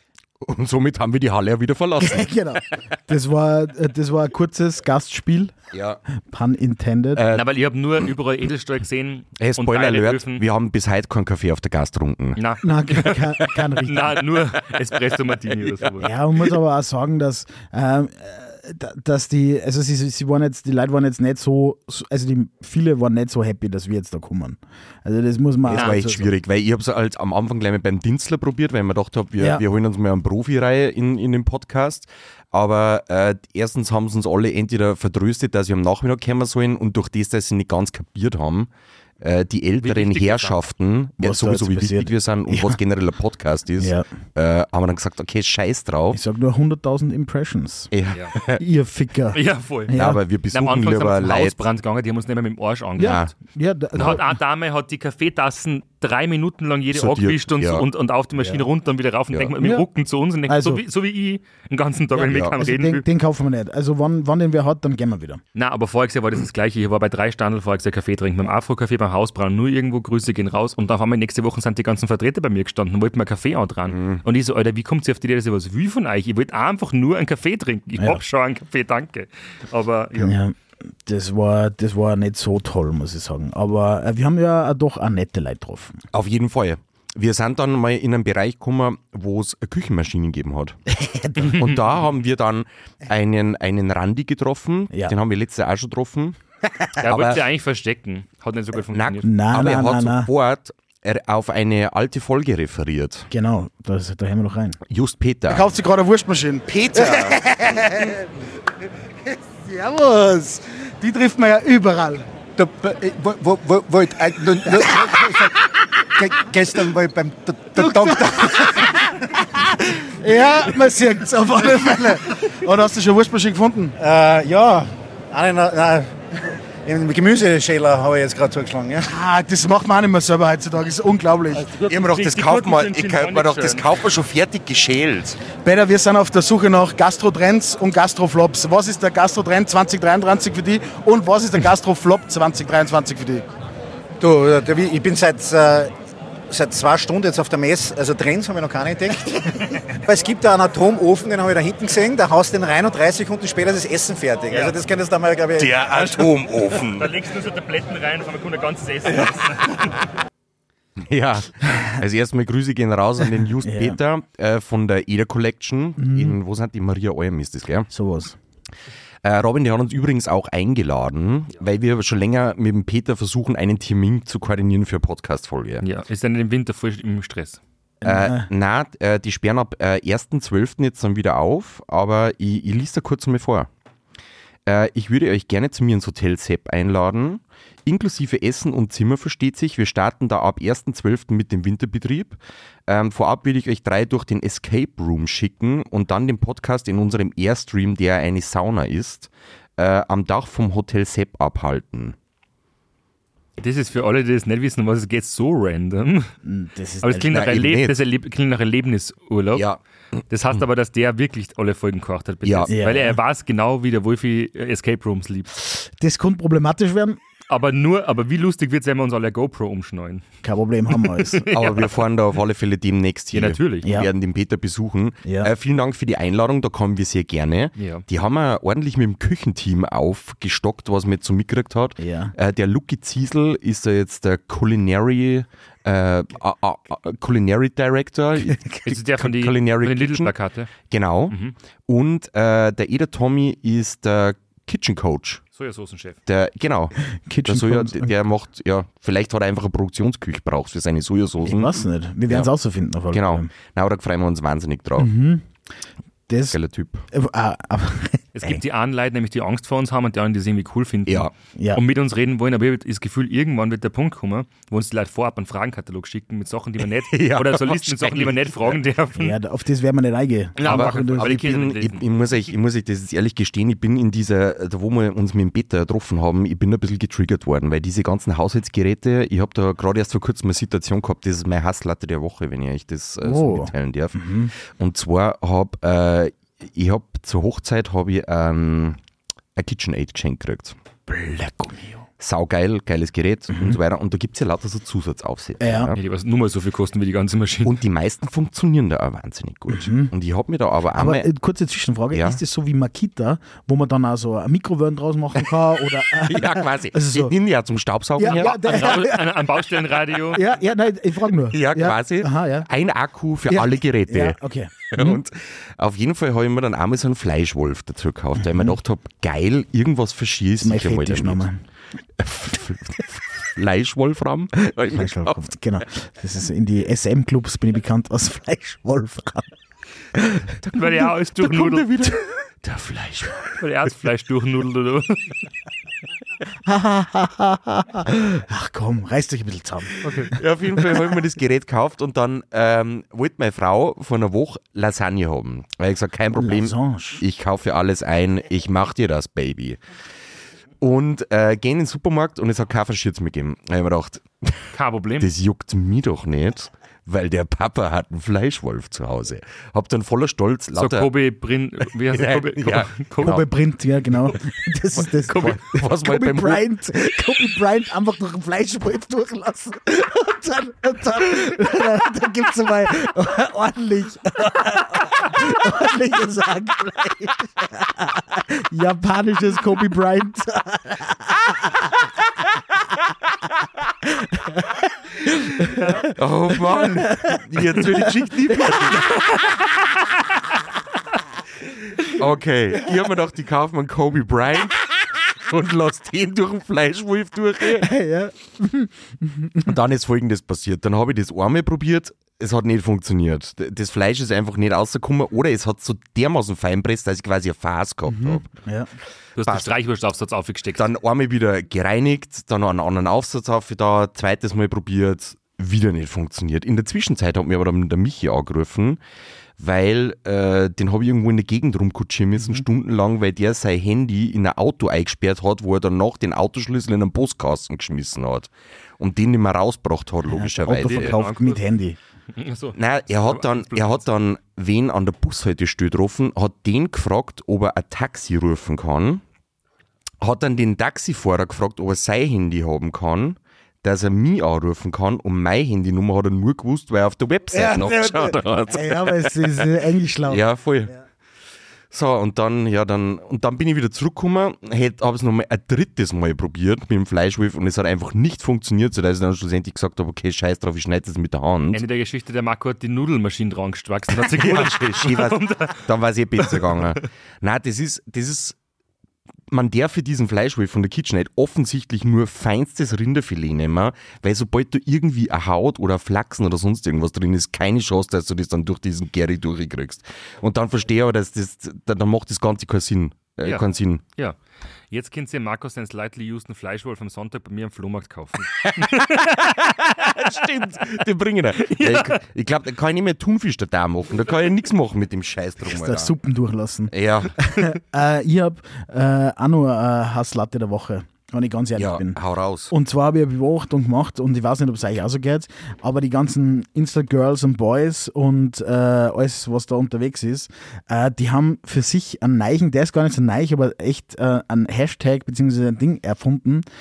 Und somit haben wir die Halle ja wieder verlassen. Genau. Das war, äh, das war ein kurzes Gastspiel, ja. pun intended. Äh, Nein, weil ich habe nur überall Edelstahl gesehen. Hey, und Spoiler geile Alert, Öfen. wir haben bis heute keinen Kaffee auf der Gas getrunken. Nein, Nein, kein, kein richtig. nein, nur Espresso Martini oder so. Ja, man muss aber auch sagen, dass, ähm, äh, da- dass die, also sie, sie waren jetzt, die Leute waren jetzt nicht so, also die, viele waren nicht so happy, dass wir jetzt da kommen. Also das muss man Das auch war echt dazu sagen. schwierig, weil ich habe es halt am Anfang gleich mal beim Dinzler probiert, weil ich mir gedacht habe, wir, Ja. wir holen uns mal eine Profi-Reihe in, in den Podcast. Aber äh, erstens haben sie uns alle entweder vertröstet, dass wir am Nachmittag kommen sollen und durch das, dass sie nicht ganz kapiert haben, äh, die älteren wichtig wir Herrschaften, ja, Was da sowieso jetzt wie wichtig passiert. wir sind und Ja. was generell ein Podcast ist, Ja. äh, haben wir dann gesagt, okay, scheiß drauf. Ich sag nur hunderttausend Impressions. Ja. Ja. Ihr Ficker. Ja, voll. Ja, aber wir Am besuchen Anfang sind wir lieber zum Leute. Hausbrand gegangen, die haben uns nicht mehr mit dem Arsch Ja, angehört. ja da, Da hat eine Dame hat die Kaffeetassen drei Minuten lang jede Sortiert, angewischt und, ja. und, und auf die Maschine runter und wieder rauf und Ja. denkt man mit Ja. dem Rücken zu uns und denkt, Also- so, wie, so wie ich den ganzen Tag, wenn ich mit ja. keinem also reden den, will. den kaufen wir nicht. Also wann, wann den wer hat, dann gehen wir wieder. Nein, aber voriges Jahr war das das Gleiche. Ich war bei drei Standeln voriges Jahr Kaffee trinken. Beim Afro-Café, beim Hausbrauen, nur irgendwo, Grüße gehen raus. Und auf einmal nächste Woche sind die ganzen Vertreter bei mir gestanden und wollten mir Kaffee antragen. Mhm. Und ich so, Alter, wie kommt ihr auf die Idee, dass ich was will von euch? Ich wollte einfach nur einen Kaffee trinken. Ich Ja. hab schon einen Kaffee, danke. Aber ja. Ja, das war, das war nicht so toll, muss ich sagen. Aber äh, wir haben ja auch doch auch nette Leute getroffen. Auf jeden Fall. Wir sind dann mal in einen Bereich gekommen, wo es Küchenmaschinen gegeben hat. Und da haben wir dann einen, einen Randi getroffen, Ja. den haben wir letztes Jahr auch schon getroffen. Er Aber- wollte ja eigentlich verstecken. Hat nicht so gut Nein, funktioniert. Nein, aber er nein, hat nein, nein. sofort er- auf eine alte Folge referiert. Genau, das, da hören wir noch rein. Just Peter. kauft sich gerade eine Wurstmaschine. Peter! Servus. Die trifft man ja überall. Da, äh, wo, wo, wo, wollt, äh, nur, nur, ge, gestern war ich beim D- D- Doktor. Ja, man sieht es auf alle Fälle. Und hast du schon eine Wurstmaschine gefunden? Äh, ja, einen, nein, im Gemüseschäler habe ich jetzt gerade zugeschlagen. Ja. Ah, das macht man auch nicht mehr selber heutzutage. Das ist unglaublich. Ich hab mir gedacht, das Die kauft man, Gurken sind ich schon kauft man doch, das schön. kauft man schon fertig geschält. Peter, wir sind auf der Suche nach Gastro-Trends und Gastro-Flops. Was ist der Gastro-Trend zwanzig dreiundzwanzig für dich und was ist der Gastro-Flop zwanzig dreiundzwanzig für dich? Du, äh, der, ich bin seit, äh, seit zwei Stunden jetzt auf der Messe, also Trends habe ich noch gar nicht entdeckt. Weil es gibt da einen Atomofen, den habe ich da hinten gesehen, da haust du den rein und dreißig Sekunden später ist das Essen fertig. Also das könntest du mal, glaube ich... Der Atomofen. Da legst du so Tabletten rein, auf einmal kommt ein ganzes Essen essen. Ja, also erstmal Grüße gehen raus an den Just Ja. Peter äh, von der Eder Collection. In, wo sind die? Maria Alm ist das, gell? Sowas. Äh, Robin, die hat uns übrigens auch eingeladen, weil wir schon länger mit dem Peter versuchen, einen Termin zu koordinieren für eine Podcast-Folge. Ja, ist dann im Winter voll im Stress. Äh, nein, äh, die sperren ab äh, ersten zwölften jetzt dann wieder auf, aber ich, ich lese da kurz mal vor. Äh, ich würde euch gerne zu mir ins Hotel Sepp einladen, inklusive Essen und Zimmer versteht sich. Wir starten da ab ersten zwölften mit dem Winterbetrieb. Ähm, vorab würde ich euch drei durch den Escape Room schicken und dann den Podcast in unserem Airstream, der eine Sauna ist, äh, am Dach vom Hotel Sepp abhalten. Das ist für alle, die das nicht wissen, um was es geht, so random. Das ist Aber es klingt nach, Nein, eben Erleb nicht. das Erleb klingt nach Erlebnisurlaub. Ja, Das heißt aber, dass der wirklich alle Folgen gekocht hat. bis Ja. jetzt. Ja, Weil er ja. weiß genau, wie der Wolfi Escape Rooms liebt. Das könnte problematisch werden. Aber nur, aber wie lustig wird es, wenn wir uns alle eine GoPro umschneiden? Kein Problem, haben wir alles. Aber wir fahren da auf alle Fälle demnächst hier. Ja, natürlich. Wir Ja. werden den Peter besuchen. Ja. Äh, vielen Dank für die Einladung, da kommen wir sehr gerne. Ja. Die haben wir ordentlich mit dem Küchenteam aufgestockt, was man jetzt so mitgekriegt hat. Ja. Äh, der Lucky Ziesel ist da jetzt der Culinary, äh, a, a, a, Culinary Director. Ist der von, die, Culinary von den Kitchen. Lidl-Plakate? Genau. Mhm. Und äh, der Eder Tommy ist der Kitchen Coach. Sojasoßenchef. Der, genau. Kitchen der, Soja, Coach. der, der macht, ja, vielleicht hat er einfach eine Produktionsküche braucht für seine Ich Sojasoßen. weiß nicht. Wir werden es Ja. ausfinden. Auf alle Genau. Fälle. Na, da freuen wir uns wahnsinnig drauf. Das, Geiler Typ. äh, ah, aber, Es gibt die einen Leute, nämlich die Angst vor uns haben und die anderen, die es irgendwie cool finden. Ja. ja. Und mit uns reden wollen, aber ich habe das Gefühl, irgendwann wird der Punkt kommen, wo uns die Leute vorab einen Fragenkatalog schicken mit Sachen, die man nicht, Ja, oder so Listen mit Sachen, die man nicht fragen dürfen. ja, auf das werden wir nicht eingehen. Ja, Aber, machen das. aber die ich, Kinder bin, nicht ich, lesen. ich, muss euch, ich muss euch das jetzt ehrlich gestehen, ich bin in dieser, da wo wir uns mit dem Beta getroffen haben, ich bin ein bisschen getriggert worden, weil diese ganzen Haushaltsgeräte, ich habe da gerade erst vor kurzem eine Situation gehabt, das ist meine Hasslatte der Woche, wenn ich euch das äh, so Oh. mitteilen darf. Und zwar habe äh, ich habe zur Hochzeit habe ich ähm, ein KitchenAid geschenkt gekriegt. Saugeil, geiles Gerät und so weiter. Und da gibt es ja lauter so Zusatzaufsätze. Ja. Ja, die was nur mal so viel kosten wie die ganze Maschine. Und die meisten funktionieren da auch wahnsinnig gut. Und ich habe mir da aber Aber einmal... äh, kurze Zwischenfrage, Ja. ist das so wie Makita, wo man dann auch so ein Mikrowellen draus machen kann? Oder, äh, ja, quasi. Also so- Ich nehme ja zum Staubsaugen ja, her. ja, der, Ein, ein Baustellenradio. ja, ja, nein, ich frage nur. Ja, quasi. Aha, ja. Ein Akku für Ja. alle Geräte. Ja, okay. Und auf jeden Fall habe ich mir dann einmal so einen Fleischwolf dazu gekauft, weil ich mir gedacht habe, geil, irgendwas verschießt Mein sicher mal damit. Fetischname. Fleischwolfram? Hab ich mir gekauft. Fleischwolf, genau. Das ist in die S M-Clubs bin ich bekannt als Fleischwolfram. Weil er alles Da kommt er durchnudelt. wieder. Der Fleischwolf. Weil er das Fleisch durchnudelt oder so. Ach komm, reißt euch ein bisschen zusammen. Ja, auf jeden Fall habe ich mir das Gerät gekauft und dann ähm, wollte meine Frau vor einer Woche Lasagne haben. Weil ich gesagt, kein Problem, Lasagne. ich kaufe alles ein, ich mach dir das, Baby. Und äh, gehen in den Supermarkt und es hat kein Verschürz mehr gegeben. Da habe ich mir gedacht, Kein Problem. das juckt mich doch nicht, weil der Papa hat einen Fleischwolf zu Hause. Hab dann voller Stolz So lauter... Kobe Brin, wie heißt der? Ja, Kobe, ja, Kobe, Kobe Bryant, ja genau. Das ist das. Kobe, was mal Kobe beim Bryant, Kobe Bryant einfach durch den Fleischwolf durchlassen. Und dann, und dann, dann, dann gibt es mal ordentlich, ordentliches Hackfleisch. Japanisches Kobe Bryant. Oh Mann, jetzt wird die Geschichte nie fertig. Okay, ich habe mir gedacht, ich kaufe mir einen Kobe Bryant und lass den durch den Fleischwolf durch. Ja. Und dann ist Folgendes passiert. Dann habe ich das einmal probiert, es hat nicht funktioniert. D- Das Fleisch ist einfach nicht rausgekommen oder es hat so dermaßen feinpresst, dass ich quasi ein Fass gehabt habe. Ja. du hast den Streichwurstaufsatz aufgesteckt. Dann einmal wieder gereinigt, dann noch einen anderen Aufsatz auf da, zweites Mal probiert, wieder nicht funktioniert. In der Zwischenzeit hat mir aber dann der Michi angerufen, weil äh, den habe ich irgendwo in der Gegend rumkutschieren müssen, stundenlang, weil der sein Handy in ein Auto eingesperrt hat, wo er danach den Autoschlüssel in einen Postkasten geschmissen hat und den nicht mehr rausgebracht hat, logischerweise. Auto verkauft mit Handy. Achso. Nein, er hat dann, er hat dann wen an der Bushaltestelle getroffen, hat den gefragt, ob er ein Taxi rufen kann, hat dann den Taxifahrer gefragt, ob er sein Handy haben kann, dass er mich anrufen kann und meine Handynummer hat er nur gewusst, weil er auf der Website nachgeschaut hat. Ja, aber es ist äh, eigentlich schlau. Ja, voll. So, und dann, ja, dann, und dann bin ich wieder zurückgekommen, habe es nochmal ein drittes Mal probiert mit dem Fleischwolf und es hat einfach nicht funktioniert, sodass ich dann schlussendlich gesagt habe, okay, scheiß drauf, ich schneide das mit der Hand. Ende der Geschichte, der Marco hat die Nudelmaschine dran gestwachsen. Hat sich Ja, gewundert. schön, schön war's. Dann war es eh besser gegangen. Nein, das ist, das ist, man darf für diesen Fleischwolf von der KitchenAid offensichtlich nur feinstes Rinderfilet nehmen, weil sobald du irgendwie eine Haut oder ein Flachsen oder sonst irgendwas drin ist, keine Chance, dass du das dann durch diesen Gary durchkriegst. Und dann verstehe ich aber, dass das, dann macht das Ganze keinen Sinn. Äh, Ja. keinen Sinn. Ja. Jetzt könnt ihr Marco seinen slightly used Fleischwolf am Sonntag bei mir am Flohmarkt kaufen. Stimmt, den bringen wir. Ja. Ich, ich glaube, da kann ich nicht mehr Thunfisch da machen, da kann ich nichts machen mit dem Scheiß drum. Da Alter. Suppen durchlassen. Ja, Äh, ich habe äh, auch noch eine Hasslatte der Woche, wenn ich ganz ehrlich ja, bin. hau raus. Und zwar habe ich eine Beobachtung gemacht und ich weiß nicht, ob es euch auch so geht, aber die ganzen Insta-Girls und Boys und äh, alles, was da unterwegs ist, äh, die haben für sich einen Neichen, der ist gar nicht so neich, aber echt äh, einen Hashtag bzw. ein Ding erfunden.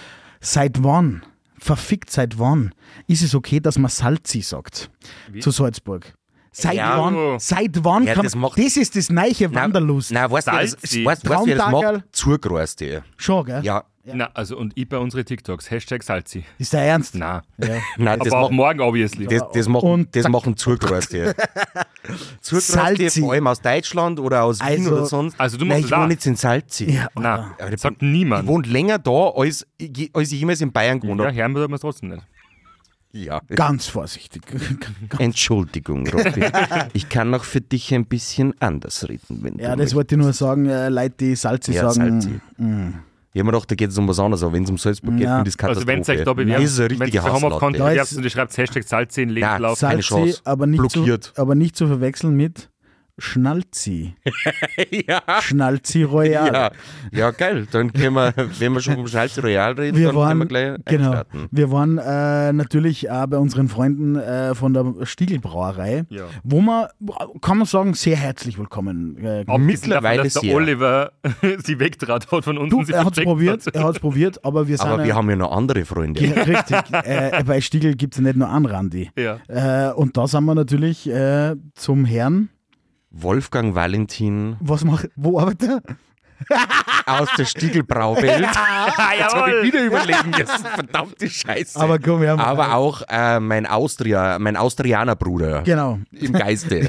Seit wann, verfickt seit wann, ist es okay, dass man Salzi sagt zu Salzburg? Seit Ja. wann? Seit wann? Ja, kann das man, macht- das ist das neue Wanderlust. Nein, weißt du, das, Salzi. weißt, weißt, du, wer das Traumtagerl. macht? Zugereiste. Schon, gell? Ja. Na, also und ich bei unseren TikToks, Hashtag Salzi. Ist der Ernst? Na, Nein, das, aber auch macht, morgen obviously. das, das machen, Und das zack. machen Zugereiste. Zugereiste, Salzi. vor allem aus Deutschland oder aus Wien Also- oder sonst. Also du Nein, machst ich das wohne auch. jetzt in Salzi. Ja, Na, Aber das sagt niemand. Ich wohne länger da, als, ich- als ich jemals in Bayern gewohnt Ja, habe. hören wir das trotzdem nicht. Ja. ganz vorsichtig. Entschuldigung, Robby. Ich kann noch für dich ein bisschen anders reden, wenn Ja, du das wollte ich nur sagen, äh, Leute, die Salzi Ja, sagen. Salzi. Ich habe mir gedacht, da geht es um was anderes, aber wenn es um Salzburg geht, Ja. finde ich das Also wenn Katastrophe. ihr euch da bewerbt, Das ist eine wenn ihr richtige euch auf Content Hasslatte. bewerbt und ihr schreibt Hashtag Salzi in den Lebenslauf. Keine Salzi, Chance. aber nicht, Blockiert. zu, aber nicht zu verwechseln mit Schnalzi. ja. Schnalzi Royal. Ja. ja, geil. Dann können wir, wenn wir schon vom Schnalzi Royal reden, Wir dann waren, können wir gleich genau, einstarten. wir waren äh, natürlich auch bei unseren Freunden äh, von der Stiegelbrauerei, Ja. wo man, kann man sagen, sehr herzlich willkommen. Äh, Abgesehen mittlerweile davon, dass der sehr. Oliver sie wegtraut hat von uns. du, und sie er hat es versteckt probiert, hat. er hat's probiert, aber wir sind Aber wir ja, haben ja noch andere Freunde. ja, richtig. Äh, bei Stiegel gibt es ja nicht nur einen Randi. Ja. Äh, und da sind wir natürlich äh, zum Herrn. Wolfgang Valentin Was macht, wo arbeitet er? aus der Stiegelbrauwelt. Jetzt habe ich wieder überlegen müssen. Verdammte Scheiße. Aber komm, wir haben. Aber auch äh, mein Austria, mein Austrianer-Bruder Genau. im Geiste.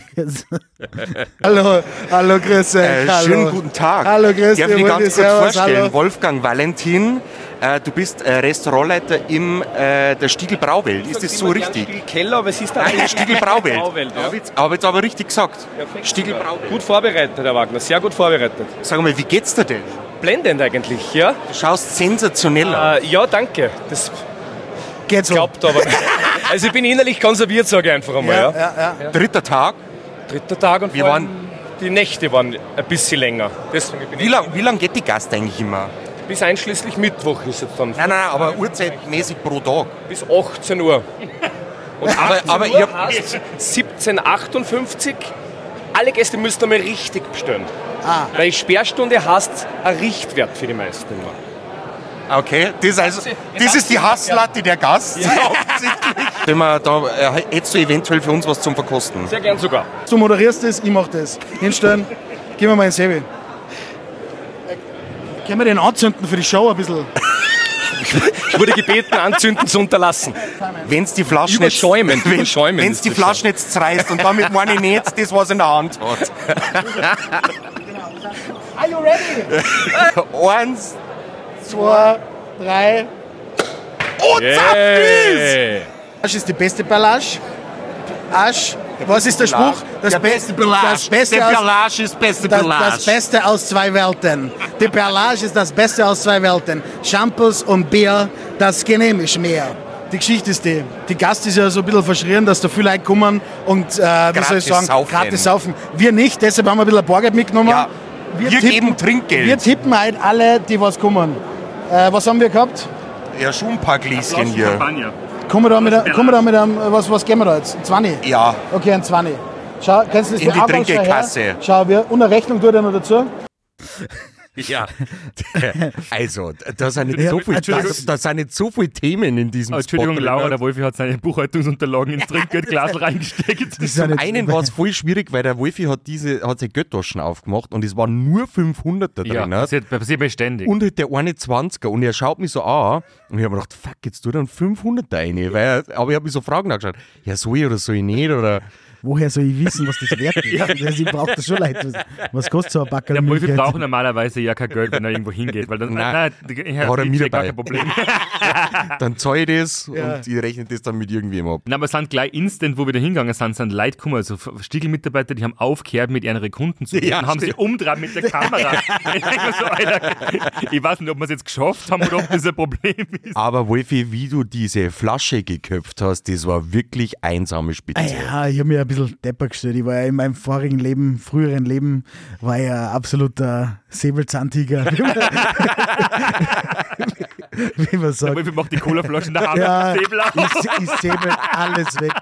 Hallo, hallo, grüß euch. Äh, hallo. schönen guten Tag. Hallo, grüß Darf dich, ich mich Rudi, ganz kurz servus, vorstellen? hallo. Wolfgang Valentin, äh, du bist äh, Restaurantleiter im äh, der Stiegelbrauwelt. Ist das so richtig? Keller, aber es ist da Nein, Stiegelbrauwelt. Brauwelt, ja. Aber jetzt, aber jetzt aber richtig gesagt. Stiegelbrauwelt. Gut vorbereitet, Herr Wagner, sehr gut vorbereitet. Sag mal, wie geht's dir denn? Blendend eigentlich, ja? Du schaust sensationell aus. Äh, ja, danke. Das Geht so. klappt aber. Also ich bin innerlich konserviert, sage ich einfach einmal. Ja, Dritter Tag. Dritter Tag und Wir vor allem waren- die Nächte waren ein bisschen länger. Deswegen bin Wie ich lang, wie lang geht die Gast eigentlich immer? bis einschließlich Mittwoch ist es dann. Nein, nein, nein, aber urzeitmäßig pro Tag. Bis achtzehn Uhr. Und Aber, achtzehn aber ich Uhr hab, heißt siebzehn Uhr achtundfünfzig. Alle Gäste müssen einmal richtig bestellen. Ah. Weil Sperrstunde heißt ein Richtwert für die meisten immer. okay, das, ist also, das ist die Hasslatte der Gast. Offensichtlich. Wenn wir da, äh, hättest du eventuell für uns was zum Verkosten? Sehr gern sogar. Du moderierst das, ich mach das. Hinstellen, gib mir mal ein Sebi. Können wir den anzünden für die Show ein bisschen? Ich wurde gebeten, anzünden zu unterlassen. Wenn es die Flasche Überschäumen, nicht, wenn, überschäumen wenn's ist die das Flasche nicht zerreißt und damit meine ich nicht das, was in der Hand hat. Are you ready? Eins, Zwei, drei. Yeah. Asch ist die beste Perlage. Asch, was ist der Spruch? Das, der Be- beste Perlage. das Beste der aus, Perlage ist beste das, Perlage. das Beste aus zwei Welten. Die Perlage ist das Beste aus zwei Welten. Shampoos und Bier, das genehmigt mir. Die Geschichte ist die, die Gast ist ja so ein bisschen verschrien, dass da viele Leute kommen und, äh, wie soll ich Gratis sagen, saufen. gratis saufen. Wir nicht, deshalb haben wir ein bisschen Bargeld mitgenommen. Ja, wir geben Trinkgeld. Wir tippen halt alle, die was kommen. Äh, was haben wir gehabt? Ja, schon ein paar Gläschen hier. Champagner. Kommen wir da mit, kommen wir da mit einem, was, was geben wir da jetzt? Ein zwanzig? Ja, Okay, ein zwanzig. Schau, kannst du das In die Anfang schon her? Trinkgeldkasse. Schau, wir, und eine Rechnung tut er noch dazu. Ja, also, da sind, nicht so viel, da, da sind nicht so viele Themen in diesem Oh, Entschuldigung, Spot. Laura, der Wolfi hat seine Buchhaltungsunterlagen ins Trinkgeldglas reingesteckt. ist ja Zum nicht- einen war es voll schwierig, weil der Wolfi hat diese, hat seine Geldtaschen aufgemacht und es waren nur fünfhundert da Ja, drin. passiert, passiert mir ständig. Und halt der eine zwanziger und er schaut mich so an und ich habe mir gedacht, fuck, jetzt tu dann fünfhundert rein. Weil, aber ich habe mich so Fragen angeschaut, ja soll ich oder soll ich nicht oder... Woher soll ich wissen, was das wert ist? Also ich brauche das schon Leute. Was kostet so ein Backel Der Wolfi Milch? braucht normalerweise ja kein Geld, wenn er irgendwo hingeht, weil dann Nein. nein, ich Hat er ich mir sehe gar dabei. kein Problem. Dann zahle ich das und ich rechne das dann mit irgendwem ab. Nein, aber es sind gleich instant, wo wir da hingegangen sind, sind Leute gekommen, also Stiegel-Mitarbeiter, die haben aufgehört, mit ihren Kunden zu reden, Ja, haben sie stimmt. umdreht mit der Kamera. ich, denk mir so, Alter, ich weiß nicht, ob wir es jetzt geschafft haben oder ob das ein Problem ist. Aber Wolfi, wie du diese Flasche geköpft hast, das war wirklich einsame Spitze. Ah ja, ich habe mir ein bisschen depper gestellt. Ich war ja in meinem vorigen Leben, früheren Leben, war ich ein absoluter Säbelzahntiger. Wie man Der sagt. Wolfi macht die Colaflasche in der Hand Ja, und Säbel auf. ich, ich säbel alles weg.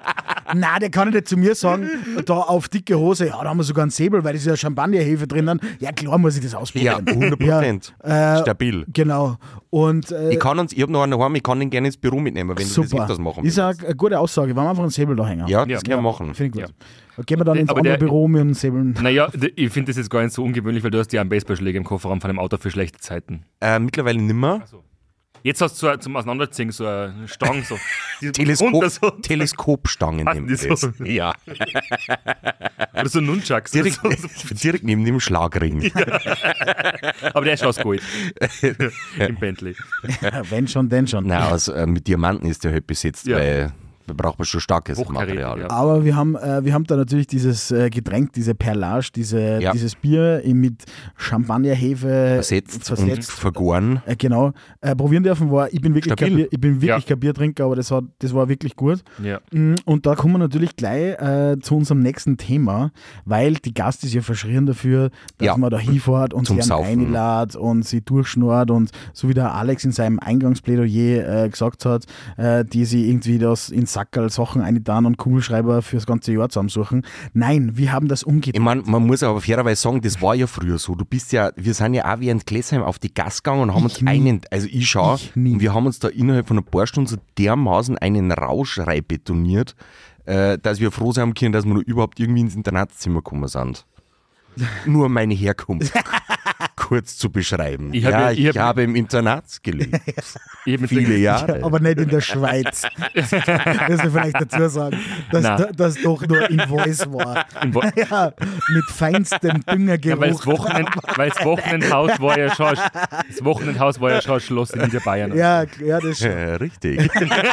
Nein, der kann nicht zu mir sagen, da auf dicke Hose, ja, da haben wir sogar einen Säbel, weil das ist ja Champagnerhefe drinnen. Ja, klar muss ich das ausprobieren. Ja, hundert Prozent. Ja, äh, stabil. Genau. Und, äh, ich kann uns, ich habe noch einen daheim, ich kann den gerne ins Büro mitnehmen, wenn super. du das öfters machen willst. Das ist eine gute Aussage, wenn wir einfach einen Säbel da hängen. Ja, das ja. können wir machen. Finde ich gut. Ja. Gehen wir dann ins aber andere der, Büro mit einem Säbel. Naja, ich finde das jetzt gar nicht so ungewöhnlich, weil du hast ja einen Baseballschläger im Kofferraum von einem Auto für schlechte Zeiten. Äh, mittlerweile nimmer. So. Jetzt hast du so, zum Auseinanderziehen so eine Stange. So. Teleskop, so. Teleskopstangen. So. Ja. Oder so Nunchucks. Direkt, so, so. direkt neben dem Schlagring. Ja. Aber der ist aus Gold. Im Bentley. Ja, wenn schon, denn schon. Nein, also, äh, mit Diamanten ist der halt besetzt, ja. weil da braucht man schon starkes Material. Ja. Aber wir haben, äh, wir haben da natürlich dieses äh, Getränk, diese Perlage, diese, ja. dieses Bier mit Champagnerhefe versetzt, versetzt und vergoren. Äh, genau. Äh, probieren dürfen war, ich bin wirklich, kein, Bier, ich bin wirklich ja. kein Biertrinker, aber das, hat, das war wirklich gut. Ja. Und da kommen wir natürlich gleich äh, zu unserem nächsten Thema, weil die Gast ist ja verschrien dafür, dass ja. man da hinfährt und Zum sie einlädt und sie durchschnurrt und so wie der Alex in seinem Eingangsplädoyer äh, gesagt hat, äh, die sie irgendwie das in Sackerl Sachen eingetan und Kugelschreiber fürs ganze Jahr zusammensuchen. Nein, wir haben das umgedreht. Ich meine, man muss aber fairerweise sagen, das war ja früher so. Du bist ja, wir sind ja auch während Glesheim auf die Gas gegangen und haben ich uns nie. einen, also ich schau, ich nie. und wir haben uns da innerhalb von ein paar Stunden so dermaßen einen Rausch betoniert, äh, dass wir froh sein können, dass wir noch überhaupt irgendwie ins Internatszimmer gekommen sind. Nur meine Herkunft kurz zu beschreiben. Ich hab, ja, ich, ich hab, habe im Internat gelebt. Viele Jahre. Ja, aber nicht in der Schweiz. Das muss ich vielleicht dazu sagen, dass da, das doch nur in Voice war. In Vo- ja, mit feinstem Düngergeruch. Ja, weil das Wochenend, weil das Wochenendhaus war ja schon, das Wochenendhaus war ja schon ein Schloss in Niederbayern. Ja, ja, das schon. Ja, richtig.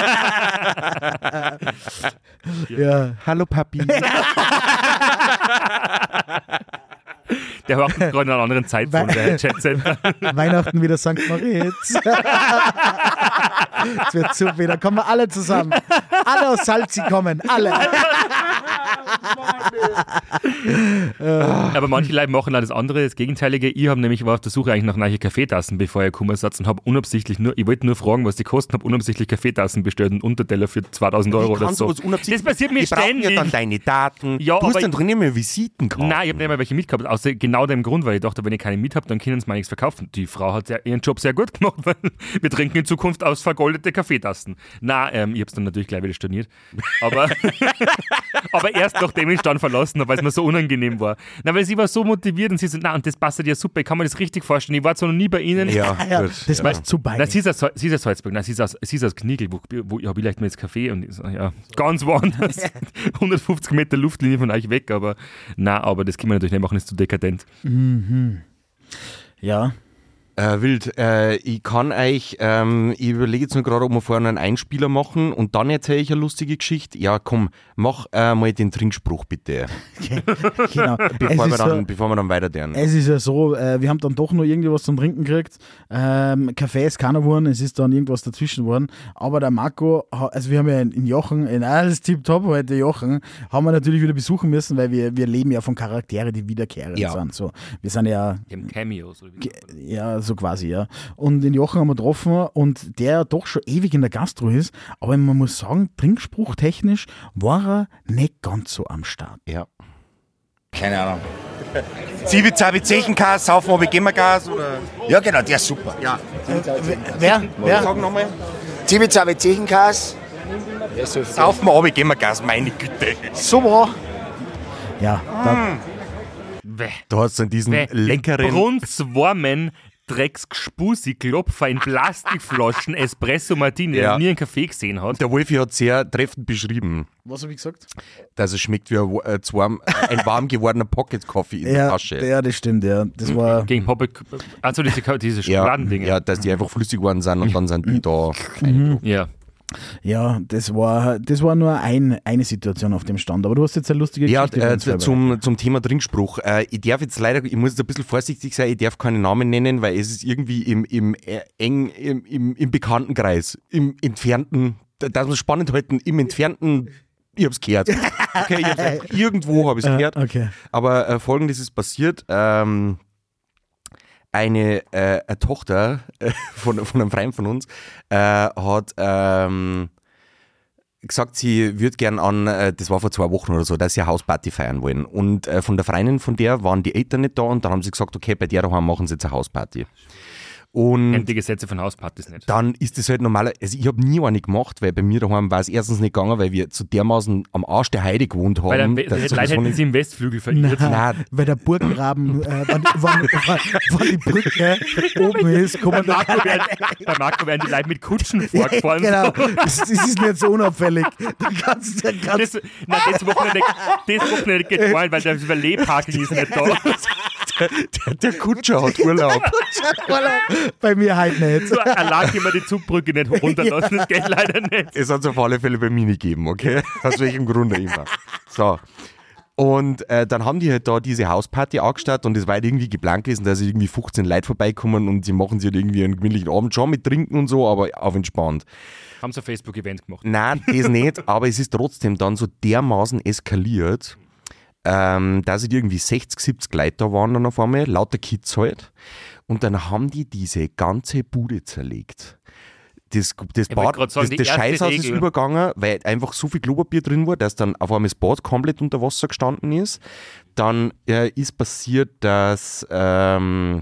Ja. Hallo Papi. Der hört gerade in einer anderen Zeitzone, der Chatcenter. Weihnachten wieder Sankt Moritz. Es wird super, da kommen wir alle zusammen. Alle aus Salzi kommen, alle. Aber manche Leute machen auch das andere, das Gegenteilige. Ich habe nämlich war auf der Suche eigentlich nach neuen Kaffeetassen, bevor ich gekommen bin und habe unabsichtlich nur, ich wollte nur fragen, was die kosten, habe unabsichtlich Kaffeetassen bestellt und Unterteller für zweitausend Euro oder so. Das passiert mir die ständig. Die ja dann deine Daten. Ja, du hast aber dann drin nicht mehr Visitenkarten. Nein, ich habe nicht mehr welche mitgehabt, außer genau dem Grund, weil ich dachte, wenn ich keine mit habe, dann können sie mir nichts verkaufen. Die Frau hat sehr, ihren Job sehr gut gemacht, weil wir trinken in Zukunft aus vergoldete Kaffeetassen. Nein, ähm, ich habe es dann natürlich gleich wieder storniert. Aber, aber erst nachdem ich dann verlassen habe, weil es mir so unangenehm war. Na, weil sie war so motiviert und sie so, na, und das passt ja super, ich kann mir das richtig vorstellen. Ich war zwar noch nie bei Ihnen. Ja, ja, gut. das ja. war zu beide. Na, sie ist aus, sie ist aus Salzburg, nein, sie ist aus, sie ist aus Knigl, wo, wo ja, vielleicht mal jetzt Kaffee und ich so, ja, ganz woanders. hundertfünfzig Meter Luftlinie von euch weg, aber na, aber das kann man natürlich nicht machen, ist zu dekadent. Mhm. Ja. Äh, wild. Äh, ich kann euch, ähm, ich überlege jetzt nur gerade, ob wir vorher einen Einspieler machen und dann erzähle ich eine lustige Geschichte. Ja, komm, mach äh, mal den Trinkspruch bitte. Genau. Bevor, wir dann, so, bevor wir dann weiter tun. Es ist ja so, äh, wir haben dann doch noch irgendwie was zum Trinken gekriegt. Ähm, Kaffee ist keiner geworden, es ist dann irgendwas dazwischen geworden. Aber der Marco, also wir haben ja in Jochen, in alles tipptopp heute Jochen, haben wir natürlich wieder besuchen müssen, weil wir, wir leben ja von Charaktere, die wiederkehrend ja. sind. So, wir sind ja... Die haben Cameos. Oder wie ja, so quasi, ja. Und den Jochen haben wir getroffen und der doch schon ewig in der Gastro ist, aber man muss sagen, trinkspruchtechnisch war er nicht ganz so am Start. Ja. Keine Ahnung. Siebe, Zabi, Zechenkas, saufen wir Gemmergas oder? Ja, genau, der ist super. Ja. Wer? Wer? Sag nochmal. Zibiza mit Zechenkas. Saufen wir aber Gemmergas, meine Güte. Super. Ja, da, Bäh. Du hast dann diesen Bäh. leckeren... Brunzwarmen Drecksgspusi Klopfer in Plastikflaschen Espresso Martini, der Ja. nie einen Kaffee gesehen hat. Der Wolfi hat sehr treffend beschrieben, was habe ich gesagt? dass es schmeckt wie ein, äh, warm, ein warm gewordener Pocket-Coffee in der Ja, Tasche. ja, das stimmt, ja. Das war... Gegen Poppe, also diese, diese Ja, Schokoladendinger. ja, dass die einfach flüssig geworden sind und dann sind die da. Ja. Ja, das war, das war nur ein, eine Situation auf dem Stand. Aber du hast jetzt eine lustige Ja, Geschichte. für äh, uns vorbereitet. zum, zum Thema Trinkspruch. Äh, ich darf jetzt leider, ich muss jetzt ein bisschen vorsichtig sein, ich darf keine Namen nennen, weil es ist irgendwie im, im äh, eng, im, im, im Bekanntenkreis, im entfernten, dass wir es spannend halten, im entfernten, ich hab's gehört. Okay, ich hab's, irgendwo habe ich es gehört. Äh, okay. Aber äh, folgendes ist passiert. Ähm, eine, äh, eine Tochter äh, von, von einem Freund von uns äh, hat ähm, gesagt, sie würde gern an, äh, das war vor zwei Wochen oder so, dass sie eine Hausparty feiern wollen. Und äh, von der Freundin von der waren die Eltern nicht da und dann haben sie gesagt, okay, bei der daheim machen sie jetzt eine Hausparty. Und Kennt die Gesetze von Hauspartys nicht. dann ist das halt normaler, also ich habe nie eine gemacht, weil bei mir daheim war es erstens nicht gegangen, weil wir zu dermaßen am Arsch der Heide gewohnt haben. Weil dann, dass Leute sowieso hätten nicht- sie im Westflügel verirrt. Nein, Weil der Burggraben, äh, wenn, wenn, wenn, wenn die Brücke oben ist, kommen da Marco werden, bei Marco werden die Leute mit Kutschen vorgefahren. Genau, das, das ist nicht so unauffällig. Da kannst du kannst, Das, nein, das Wochenende, das Wochenende geht rein, weil der Valet-Parking ist nicht da. der, der Kutscher hat Urlaub. bei mir halt nicht. So allein können wir die Zugbrücke nicht runterlassen, das geht leider nicht. Es hat es auf alle Fälle bei mir nicht gegeben, okay? Aus welchem Grunde immer. So. Und äh, dann haben die halt da diese Hausparty angestartet und es war halt irgendwie geplant gewesen, dass irgendwie fünfzehn Leute vorbeikommen und sie machen sich halt irgendwie einen gemütlichen Abend schon mit Trinken und so, aber auf entspannt. Haben sie ein Facebook-Event gemacht. Nein, das nicht, aber es ist trotzdem dann so dermaßen eskaliert, ähm, dass halt irgendwie sechzig, siebzig Leute da waren dann auf einmal, lauter Kids halt. Und dann haben die diese ganze Bude zerlegt. Das, das, Ich Bad, wollte grad sagen, das, die das erste Scheißhaus ist Regel. übergegangen, weil einfach so viel Klopapier drin war, dass dann auf einmal das Bad komplett unter Wasser gestanden ist. Dann äh, ist passiert, dass ähm,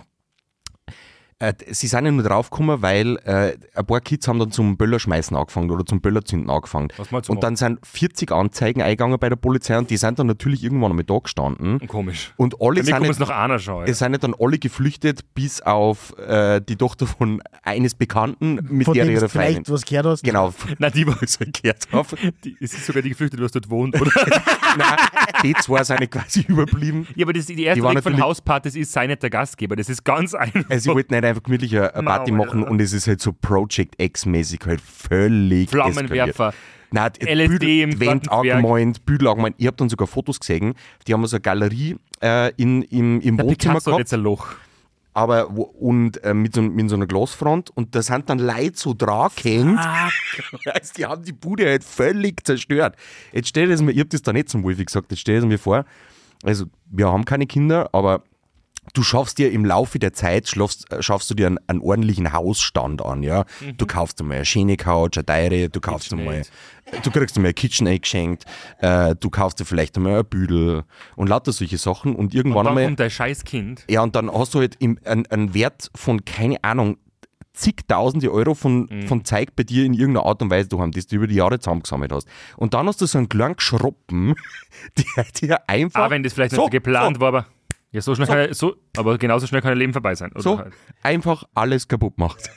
äh, sie sind ja nur draufgekommen, weil äh, ein paar Kids haben dann zum Böllerschmeißen angefangen oder zum Böllerzünden angefangen. Was mal zum Und dann sind vierzig Anzeigen eingegangen bei der Polizei und die sind dann natürlich irgendwann einmal da gestanden. Komisch. Und alle Bei mir sind kommen nicht, es nach einer schauen. es sind nicht dann alle geflüchtet, bis auf äh, die Tochter von eines Bekannten, mit Von der dem ihre du vielleicht Freundin. was gehört hast. Genau, Nein, die war so gehört habe. die, es ist sogar die geflüchtet, was dort wohnt, oder? Nein, die zwei sind quasi überblieben. Ja, aber das, die erste Die waren Regel von natürlich- Hauspartys ist, sei nicht der Gastgeber. Das ist ganz einfach. Also, sie wollten nicht einfach gemütlich eine eine Party Mau, machen Alter. und es ist halt so Project X-mäßig halt völlig Flammenwerfer. eskaliert. Nein, die L S D Büdel- im die Wand Gartenzwerg. angemalt, Büdel angemalt. Ich habe dann sogar Fotos gesehen. Die haben so eine Galerie äh, in, im, im Der Wohnzimmer Picasso hat gehabt. jetzt ein Loch. Aber wo, und äh, mit, so, mit so einer Glasfront und da sind dann Leute so dran gehängt. Also die haben die Bude halt völlig zerstört. Jetzt stell dir das mal, ich hab das da nicht zum Wolfi gesagt, jetzt stell dir das mir vor, also wir haben keine Kinder, aber du schaffst dir im Laufe der Zeit, schaffst, schaffst du dir einen, einen ordentlichen Hausstand an, ja. Mhm. Du kaufst einmal eine schöne Couch, eine teure, du kaufst einmal, du kriegst einmal ein KitchenAid geschenkt, äh, du kaufst dir vielleicht einmal ein Büdel und lauter solche Sachen und irgendwann Und dann einmal, kommt dein scheiß Kind. ja, und dann hast du halt im, einen, einen Wert von, keine Ahnung, zigtausende Euro von, Mhm. von Zeug bei dir in irgendeiner Art und Weise daheim, das du über die Jahre zusammengesammelt hast. Und dann hast du so einen kleinen Schruppen, der dir einfach... Auch wenn das vielleicht so, nicht so geplant so, war, aber ja, so schnell kann er, so, aber genauso schnell kann ein Leben vorbei sein. Oder so halt. einfach alles kaputt macht.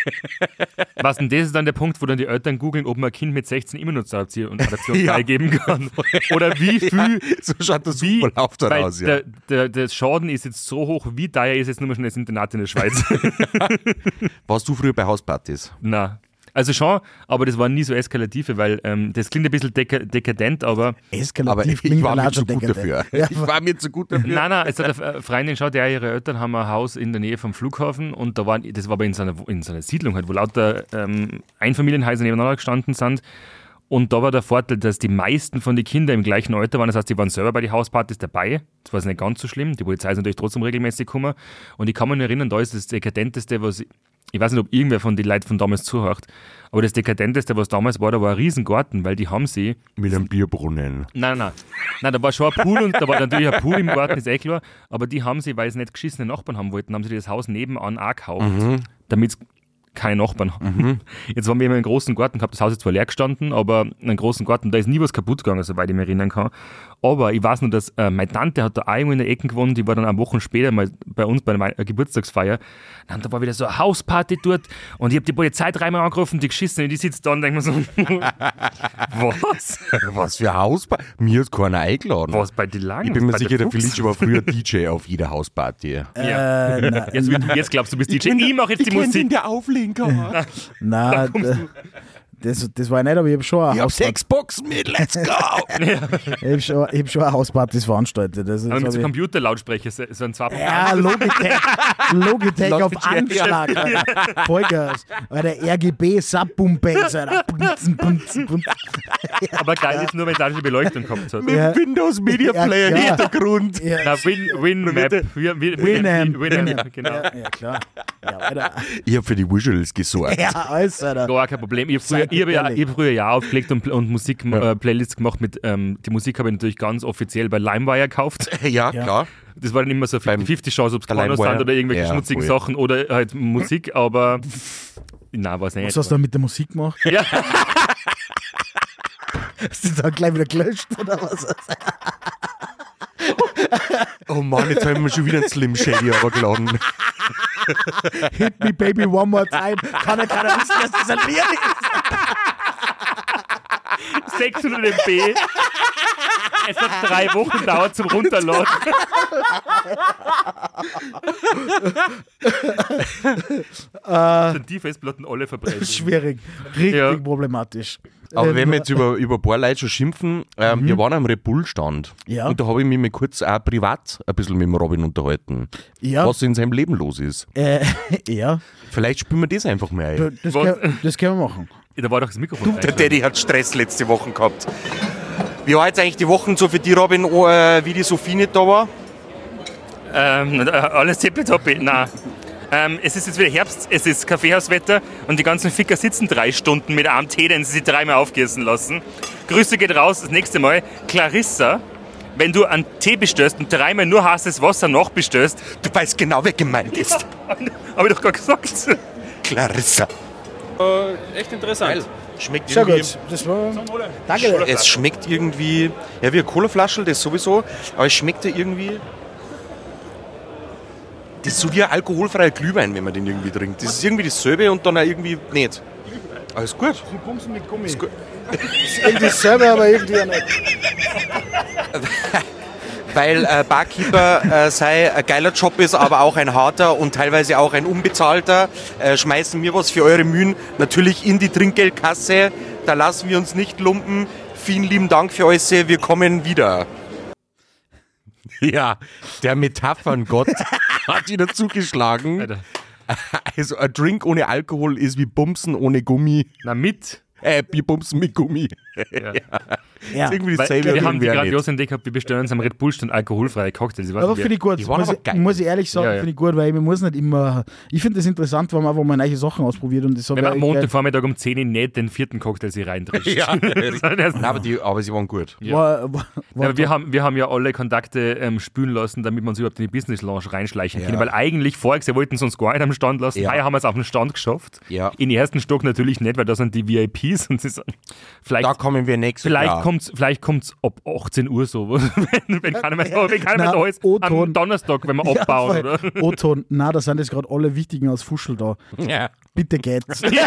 Was denn, das ist dann der Punkt, wo dann die Eltern googeln, ob man ein Kind mit sechzehn immer noch zur Adoption und Adoption Ja. freigeben kann. Oder wie viel, So schaut der wie, Superlauf dann weil aus, ja. der, der, der Schaden ist jetzt so hoch, wie teuer ist jetzt nur mal schon das Internat in der Schweiz? Warst du früher bei Hauspartys? Na. Also schon, aber das war nie so eskalative, weil ähm, das klingt ein bisschen deka dekadent, aber Eskalativ Aber ich klingt war mir allein zu schon gut dekadent. dafür. Ja, Ich war mir zu gut dafür. nein, nein, es hat eine Freundin geschaut, ja, ihre Eltern haben ein Haus in der Nähe vom Flughafen und da waren, das war aber in so einer, in so einer Siedlung halt, wo lauter ähm, Einfamilienhäuser nebeneinander gestanden sind. Und da war der Vorteil, dass die meisten von den Kindern im gleichen Alter waren. Das heißt, die waren selber bei den Hauspartys dabei. Das war nicht ganz so schlimm. Die Polizei ist natürlich trotzdem regelmäßig gekommen. Und ich kann mich noch erinnern, da ist das Dekadenteste, was ich, ich weiß nicht, ob irgendwer von den Leuten von damals zuhört, aber das Dekadenteste, was damals war, da war ein Riesengarten, weil die haben sie Mit einem Bierbrunnen. Nein, nein. Nein, da war schon ein Pool und da war natürlich ein Pool im Garten, ist eh klar. Aber die haben sie, weil sie nicht geschissene Nachbarn haben wollten, haben sie das Haus nebenan auch gekauft, Mhm. damit sie keine Nachbarn haben. Jetzt haben wir immer einen großen Garten gehabt, das Haus ist zwar leer gestanden, aber einen großen Garten, da ist nie was kaputt gegangen, soweit ich mich erinnern kann. Aber ich weiß nur, dass äh, meine Tante hat da auch irgendwo in der Ecke gewohnt, die war dann eine Woche später mal bei uns bei einer Geburtstagsfeier. Dann da war wieder so eine Hausparty dort und ich habe die Polizei dreimal angerufen, die geschissen und die sitzt da und denkt mir so, was? Was für eine Hausparty? Mir hat keiner eingeladen. Was bei die Lang? Ich bin mir bei sicher, der Fuchs? Felice war früher D J auf jeder Hausparty. Ja. Äh, na, Jetzt, wie du jetzt glaubst du bist D J. Ich mache jetzt die Musik. der Auflenker. na, d- das, das war ich nicht, aber ich habe schon, eine Ich hab Hausparty- sechs Boxen mit, let's go! ich hab schon, ich hab schon eine Hauspartys veranstaltet. Das, Aber das mit hab so ich- Computerlautsprecher, so so ein zwei ja, Logitech, Logitech auf Logitech. Anschlag. Alter. Vollgas. Alter, R G B Sub-Boom-Bass, Alter. Bumzen, bumzen, bumzen. Aber geil ist nur, wenn es eine Beleuchtung gehabt hat. Mit Ja. Windows Media Ja, Player im klar. Hintergrund. Ja, Na, Win, Winmap. Win, Win, Winamp. Winamp, genau. Ja, ja, klar. Ja, Alter. Ich hab für die Visuals gesorgt. Ja, alles, Alter. Gar kein Problem. Ich habe früher Ich habe ja, Ehrlich. hab früher ja aufgelegt und, und Musik, Ja. äh, Playlists gemacht mit, ähm, die Musik habe ich natürlich ganz offiziell bei LimeWire gekauft. Ja, Ja. klar. Das war dann immer so Beim fünfzig Chance, ob es Pornos LimeWire. sind oder irgendwelche Ja, schmutzigen voll. Sachen oder halt Musik, aber nein, war es nicht. Was hast du da mit der Musik gemacht? Ja. Hast du da gleich wieder gelöscht oder was? Oh Mann, jetzt haben wir schon wieder einen Slim Shady aber geladen. Hit me baby one more time. Kann ja keiner wissen, dass das ein Lied ist. sechshundert Megabyte. Es hat drei Wochen gedauert zum Runterladen. Sind die Festplatten alle verbrannt? Schwierig. Richtig Ja. problematisch. Aber Ähm, wenn wir jetzt über, über ein paar Leute schon schimpfen, ähm, wir waren am Red Bull-Stand. Ja. Und da habe ich mich mal kurz auch privat ein bisschen mit dem Robin unterhalten. Ja. Was in seinem Leben los ist. Äh, ja, Vielleicht spielen wir das einfach mal ein. das, Was? können, das können wir machen. Da war doch das Mikrofon. Der Daddy hat Stress letzte Woche gehabt. Wie war jetzt eigentlich die Wochen so für die, Robin, oh, äh, wie die Sophie nicht da war? Ähm, äh, alles tippitoppi, nein. Ähm, es ist jetzt wieder Herbst, es ist Kaffeehauswetter und die ganzen Ficker sitzen drei Stunden mit einem Tee, den sie sich dreimal aufgießen lassen. Grüße geht raus, das nächste Mal. Clarissa, wenn du einen Tee bestellst und dreimal nur heißes Wasser nachbestellst, Du weißt genau, wer gemeint ist. habe ich doch gerade gesagt. Clarissa. Echt interessant. Schmeckt Sehr irgendwie, gut. Das war. Danke. es schmeckt irgendwie, ja wie eine Colaflasche, das sowieso, aber es schmeckt ja irgendwie, das ist so wie ein alkoholfreier Glühwein, wenn man den irgendwie trinkt. Das ist irgendwie dasselbe und dann auch irgendwie nicht. Alles gut. Sie bumsen mit Gummi. Ist gut. Irgendwie selber, aber irgendwie auch nicht. Weil äh, Barkeeper äh, sei ein geiler Job ist, aber auch ein harter und teilweise auch ein unbezahlter. Äh, schmeißen wir was für eure Mühen natürlich in die Trinkgeldkasse. Da lassen wir uns nicht lumpen. Vielen lieben Dank für alles. Wir kommen wieder. Ja, der Metaphern-Gott hat wieder zugeschlagen. Alter. Also ein Drink ohne Alkohol ist wie Bumsen ohne Gummi. Na mit. Äh, wie Bumsen mit Gummi. Ja. Ja. Ist irgendwie Weil dasselbe. wir haben die irgendwie auch grandiose Idee gehabt, wir bestellen uns am Red Bull Stand alkoholfreie Cocktails. Ich weiß Aber nicht, finde ich gut. die waren Muss, aber ich, geil. muss ich ehrlich sagen, Ja, ja. finde ich gut, weil man muss nicht immer. Ich finde das interessant, wenn man einfach mal neue Sachen ausprobiert und das wenn man am ich- Montagvormittag um zehn Uhr nicht den vierten Cocktail sich reindrischt. Ja, Das- Nein, aber, die, aber sie waren gut. Ja. War, war, war Ja, aber wir, haben, wir haben ja alle Kontakte ähm, spülen lassen, damit wir uns überhaupt in die Business Lounge reinschleichen Ja. können. Weil eigentlich voriges Jahr wollten sie uns gar nicht am Stand lassen. Ja. Heuer haben wir es auf den Stand geschafft. Ja. In den ersten Stock natürlich nicht, weil da sind die V I Ps. Und sie sind, vielleicht Da kommen wir nächstes vielleicht Jahr. kommt es vielleicht kommt's ab achtzehn Uhr so, wenn, wenn keiner mehr, wenn keiner mehr Na, da ist. O-Ton. Am Donnerstag, wenn wir Ja, abbauen. voll. Oder? O-Ton, na, da sind jetzt gerade alle Wichtigen aus Fuschel da. Ja. Bitte geht's. Und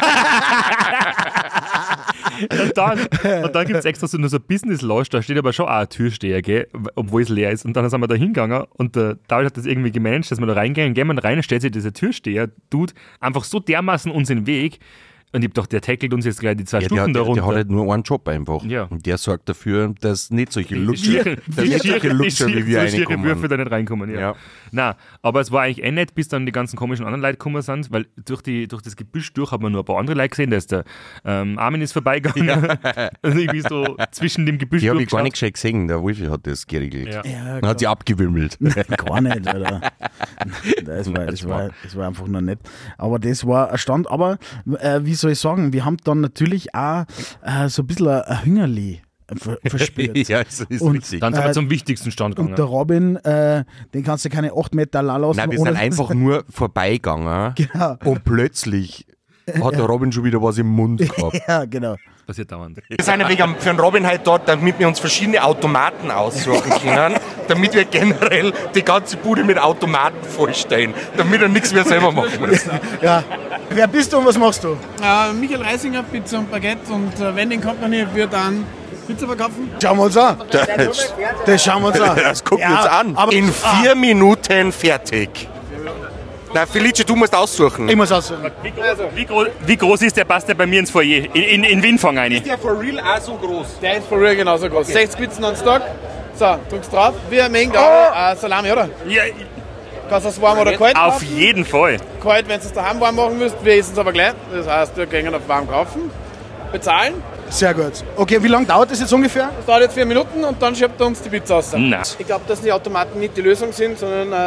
dann, und dann gibt es extra so, nur so Business Lounge, da steht aber schon auch ein Türsteher, gell, obwohl es leer ist. Und dann sind wir da hingegangen und der David hat das irgendwie gemanagt, dass wir da reingehen. Gehen wir rein, stellt sich dieser Türsteher, Dude, einfach so dermaßen uns in den Weg. Und ich hab doch, der tackelt uns jetzt gleich die zwei Ja, Stufen der, da der, der runter. hat halt nur einen Job einfach. Ja. Und der sorgt dafür, dass nicht solche Die Lutscher, schiere- dass die nicht schiere- solche die Lutscher wie schiere- wir so schiere Würfe reinkommen. da nicht reinkommen, ja. Ja. Nein, aber es war eigentlich eh nicht, bis dann die ganzen komischen anderen Leute gekommen sind, weil durch, die, durch das Gebüsch durch haben wir nur ein paar andere Leute gesehen, da ist der ähm, Armin ist vorbeigegangen. Also irgendwie so zwischen dem Gebüsch Die habe ich gar durchgeschaut. nicht gescheit gesehen, der Wolfi hat das geregelt. Ja. Ja, Dann hat sie abgewimmelt. Gar nicht, Alter. Das war, das, war, das war einfach nur nett. Aber das war ein Stand. Aber äh, wie soll ich sagen, wir haben dann natürlich auch äh, so ein bisschen ein, ein Hüngerli ver verspürt. Ja, das ist Und richtig. Dann sind wir Äh, zum wichtigsten Stand Und gegangen. der Robin, äh, den kannst du keine acht Meter lang lassen. Nein, wir ohne sind einfach nur vorbeigegangen Genau. und plötzlich hat der Robin schon wieder was im Mund gehabt. Ja, genau. Passiert dauernd. Wir sind ja wegen für den Robin halt dort, damit wir uns verschiedene Automaten aussuchen können, damit wir generell die ganze Bude mit Automaten vollstellen, damit er nichts mehr selber machen muss. Ja. Wer bist du und was machst du? Äh, Michael Reisinger, Pizza und Baguette und äh, Vending Company wird dann Pizza verkaufen. Schauen wir uns an. Das, Das schauen wir uns an. das gucken wir Ja, uns an. aber- In vier Minuten fertig. Na, Felice, du musst aussuchen. Ich muss aussuchen. Wie, wie, groß, wie groß ist der, passt der bei mir ins Foyer? In, in, in Windfang rein. der for real auch so groß? Der ist for real genauso groß. sechzig Pizzen on Stock. So, drückst drauf. Wie ein Mengen, äh, Salami, oder? Ja, Kannst du das warm oder kalt auf kaufen? jeden Fall. Kalt, wenn du es daheim warm machen müsst. Wir essen es aber gleich. Das heißt, wir gehen auf warm kaufen. Bezahlen. Sehr gut. Okay, wie lange dauert das jetzt ungefähr? Das dauert jetzt vier Minuten und dann schiebt er uns die Pizza raus. Na. Ich glaube, dass die Automaten nicht die Lösung sind, sondern äh,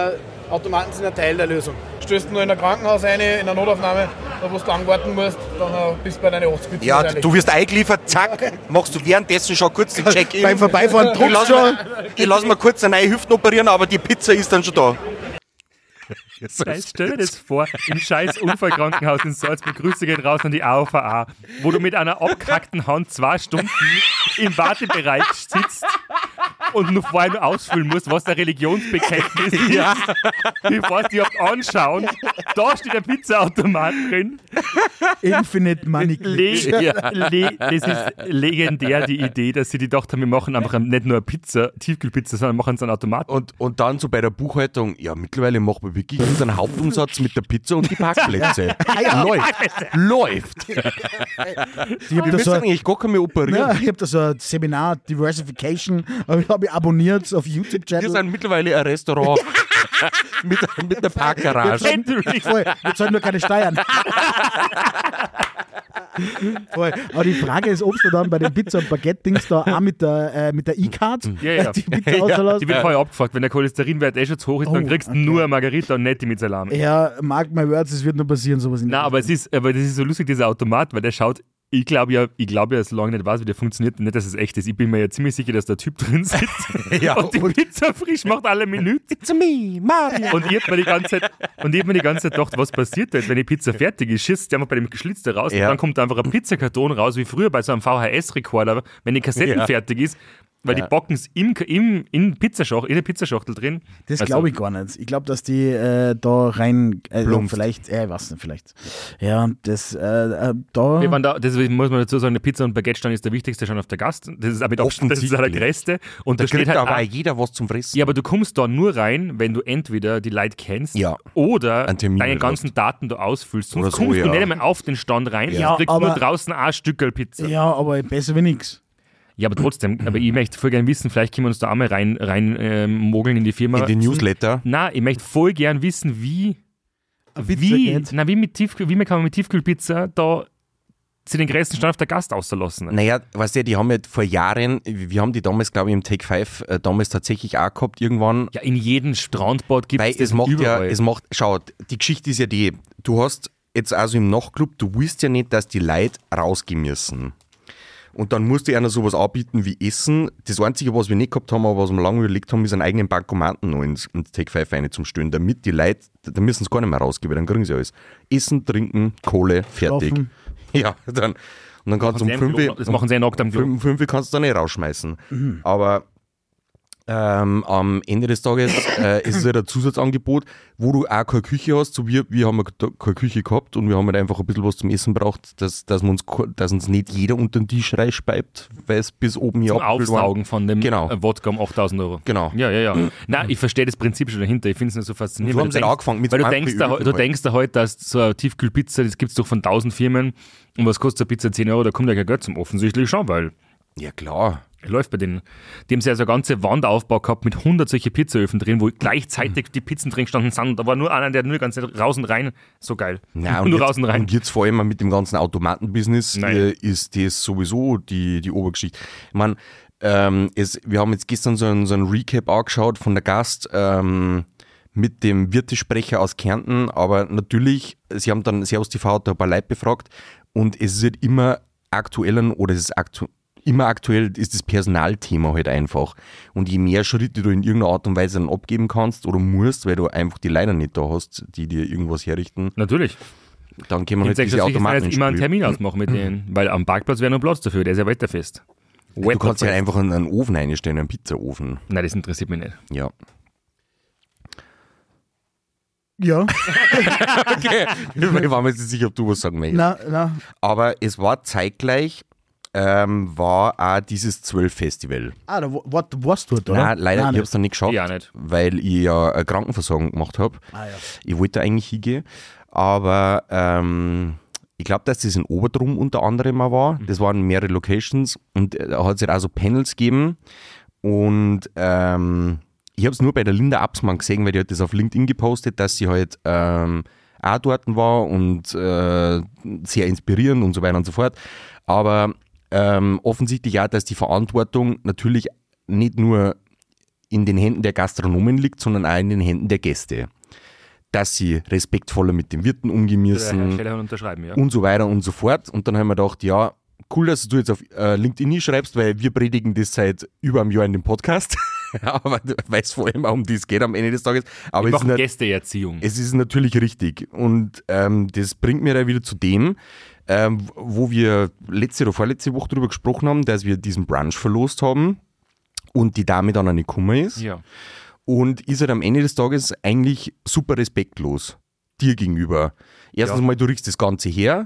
Automaten sind ein Teil der Lösung. Stößt nur in ein Krankenhaus rein, in eine Notaufnahme, da wo du lang warten musst, dann bist du bei deinen achtzig Pizzen. Ja, wahrscheinlich. du wirst eingeliefert, zack, machst du währenddessen schon kurz den Check-in. Beim Vorbeifahren Ich druckst lass schon. mir, ich lass mir kurz eine neue Hüften operieren, aber die Pizza ist dann schon da. Weißt, stell dir das vor, im scheiß Unfallkrankenhaus in Salzburg, Grüße gehen raus an die A O V A, wo du mit einer abgehackten Hand zwei Stunden im Wartebereich sitzt und noch vorher nur ausfüllen musst, was der Religionsbekenntnis ist. Ja. Bevor sie dich anschauen, da steht ein Pizzaautomat drin. Infinite Money Le Glitch. ja. Le das ist legendär, die Idee, dass sie die gedacht haben, wir machen einfach nicht nur eine Pizza, Tiefkühlpizza, sondern machen es einen Automaten. Und, und dann so bei der Buchhaltung, ja, mittlerweile machen wir wirklich unseren Hauptumsatz mit der Pizza und die Parkplätze. Läuft. Läuft. Ich Wir habe da, müssen so, eigentlich gar nicht mehr operieren. ja, ich hab da so ein Seminar, Diversification, habe ich abonniert auf Wir YouTube-Channel. sind mittlerweile ein Restaurant mit, mit der Parkgarage. Voll, wir zahlen nur keine Steuern. Voll. Aber die Frage ist, ob du dann bei den Pizza- und Baguette-Dings da auch mit der, äh, mit der E-Card Ja, ja. die Pizza auslässt. Die wird vorher abgefragt, wenn der Cholesterinwert eh schon zu hoch ist, dann Oh, kriegst du okay. nur eine Margarita und nicht die mit Salami. Ja, mark my words, es wird nur passieren, sowas in der Nein, aber es ist, aber das ist so lustig, dieser Automat, weil der schaut, ich glaube ja, ich glaube ja, solange ich nicht weiß, wie der funktioniert, nicht, dass es echt ist. Ich bin mir ja ziemlich sicher, dass der Typ drin sitzt Ja, und die Pizza frisch macht alle Minuten. It's me, Mario. Und ich hab mir die ganze Zeit, und ich hab mir die ganze Zeit gedacht, was passiert da jetzt, wenn die Pizza fertig ist, schießt die einfach bei dem Geschlitz da raus Ja. und dann kommt da einfach ein Pizzakarton raus, wie früher bei so einem V H S-Rekorder, wenn die Kassetten Ja. fertig ist, weil Ja. die backen es im, im, in, Pizzaschachtel, in der Pizzaschachtel drin. Das Also- glaube ich gar nicht. Ich glaube, dass die äh, da rein, äh, Plumpst. vielleicht, äh, ich weiß nicht, vielleicht. Ja, das, äh, äh, da. Wir waren da, das muss man dazu sagen, der Pizza- und Baguette-Stand ist der wichtigste Stand auf der Gast. Das ist auch mit Abstand, das ist auch der Offensichtlich. größte. Und Da da steht kriegt halt aber auch, auch jeder was zum Fressen. ja, aber du kommst da nur rein, wenn du entweder die Leute kennst Ja. oder Einen Termin deine hast. ganzen Daten da ausfüllst. Sonst Oder so, kommst du ja. nicht einmal auf den Stand rein, Ja, du kriegst aber- nur draußen ein Stückel Pizza. Ja. Ja, aber besser wie nix. aber trotzdem, aber ich möchte voll gerne wissen, vielleicht können wir uns da einmal rein, rein ähm, mogeln in die Firma. In den Newsletter. Nein, ich möchte voll gern wissen, wie, Pizza wie, geht. na, wie, mit Tiefkühl, wie man kann man mit Tiefkühlpizza da sie den größten Stand auf der Gast auslassen. Naja, weißt du, die haben ja vor Jahren, wir haben die damals, glaube ich, im Take five äh, damals tatsächlich auch gehabt, irgendwann. Ja, in jedem Strandbad gibt Weil es das es macht ja, überall. es macht, schau, die Geschichte ist ja die, du hast jetzt also im Nachtclub, du willst ja nicht, dass die Leute rausgehen müssen. Und dann musst du einer sowas anbieten wie Essen. Das Einzige, was wir nicht gehabt haben, aber was wir lange überlegt haben, ist einen eigenen Bankomaten noch ins, ins Take five rein zum Stellen, damit die Leute, da müssen sie gar nicht mehr rausgehen, weil dann kriegen sie alles. Essen, Trinken, Kohle, fertig. Schlafen. Ja, dann, und dann kannst du um Machen sie fünf am Klo- das machen sie ja nackt am Klo. fünf, fünf kannst du dann nicht rausschmeißen. Aber ähm, am Ende des Tages äh, ist es halt ein Zusatzangebot, wo du auch keine Küche hast. So wir, wir haben da keine Küche gehabt und wir haben halt einfach ein bisschen was zum Essen braucht, dass, dass, man uns, dass uns nicht jeder unter den Tisch reinspeibt, weil es bis oben hier Zum abgefüllt war. Aufsaugen von dem Genau. äh, Wodka um achttausend Euro. Genau. Ja, ja, ja. Nein, ich verstehe das Prinzip schon dahinter. Ich finde es nur so faszinierend. So weil haben du sie denkst- angefangen mit Weil du so denkst, da, Angeöl du halt. denkst da halt, dass so eine Tiefkühlpizza, das gibt es doch von tausend Firmen. Und was kostet eine Pizza? zehn Euro, da kommt ja kein Geld zum. Offensichtlich schon, weil Ja, klar. läuft bei denen. Die haben ja so eine ganze Wandaufbau gehabt mit hundert solche Pizzaöfen drin, wo gleichzeitig die Pizzen drin gestanden sind. Da war nur einer, der nur ganz raus und rein. So geil. Nein, und, nur jetzt, raus und rein. und jetzt vor allem mit dem ganzen Automatenbusiness Nein. äh, ist das sowieso die, die Obergeschichte. Ich meine, ähm, es, wir haben jetzt gestern so ein, so ein Recap angeschaut von der Gast ähm, mit dem Wirtesprecher aus Kärnten, aber natürlich, sie haben dann Servus T V hat da ein paar Leute befragt und es wird immer aktueller oder es ist aktuell immer aktuell ist das Personalthema halt einfach. Und je mehr Schritte du in irgendeiner Art und Weise dann abgeben kannst oder musst, weil du einfach die Leiter nicht da hast, die dir irgendwas herrichten, Natürlich. dann können wir halt Jetzt diese Automaten jetzt immer einen spielen. Termin ausmachen mit denen, weil am Parkplatz wäre noch Platz dafür, der ist ja wetterfest. Du kannst ja einfach einen, einen Ofen einstellen, einen Pizzaofen. Nein, das interessiert mich nicht. Ja. Ja, Okay. Ich war mir jetzt nicht sicher, ob du was sagen möchtest. na, na. Aber es war zeitgleich, ähm, war auch dieses zwölf-Festival. Ah, da wa- wa- du warst dort, oder? Nein, leider, Nein, ich habe es dann nicht geschafft, Ja, nicht. weil ich ja eine Krankenversorgung gemacht habe. Ah, ja. Ich wollte eigentlich hingehen, aber ähm, ich glaube, dass das in Oberdrum unter anderem mal war. Das waren mehrere Locations und äh, da hat es halt auch so Panels gegeben und ähm, ich habe es nur bei der Linda Absmann gesehen, weil die hat das auf LinkedIn gepostet, dass sie halt ähm, auch dort war und äh, sehr inspirierend und so weiter und so fort. Aber ähm, offensichtlich auch, dass die Verantwortung natürlich nicht nur in den Händen der Gastronomen liegt, sondern auch in den Händen der Gäste. dass sie respektvoller mit den Wirten umgehen müssen unterschreiben, ja. und so weiter und so fort. Und dann haben wir gedacht, ja, cool, dass du jetzt auf äh, LinkedIn schreibst, weil wir predigen das seit über einem Jahr in dem Podcast. Aber weil es vor allem auch um das geht am Ende des Tages. Aber wir es machen ist Gästeerziehung. Es ist natürlich richtig. Und ähm, das bringt mir da wieder zu dem, ähm, wo wir letzte oder vorletzte Woche darüber gesprochen haben, dass wir diesen Brunch verlost haben und die Dame dann auch nicht gekommen ist. Ja. Und ist halt am Ende des Tages eigentlich super respektlos dir gegenüber. Erstens Ja. mal, du riechst das Ganze her.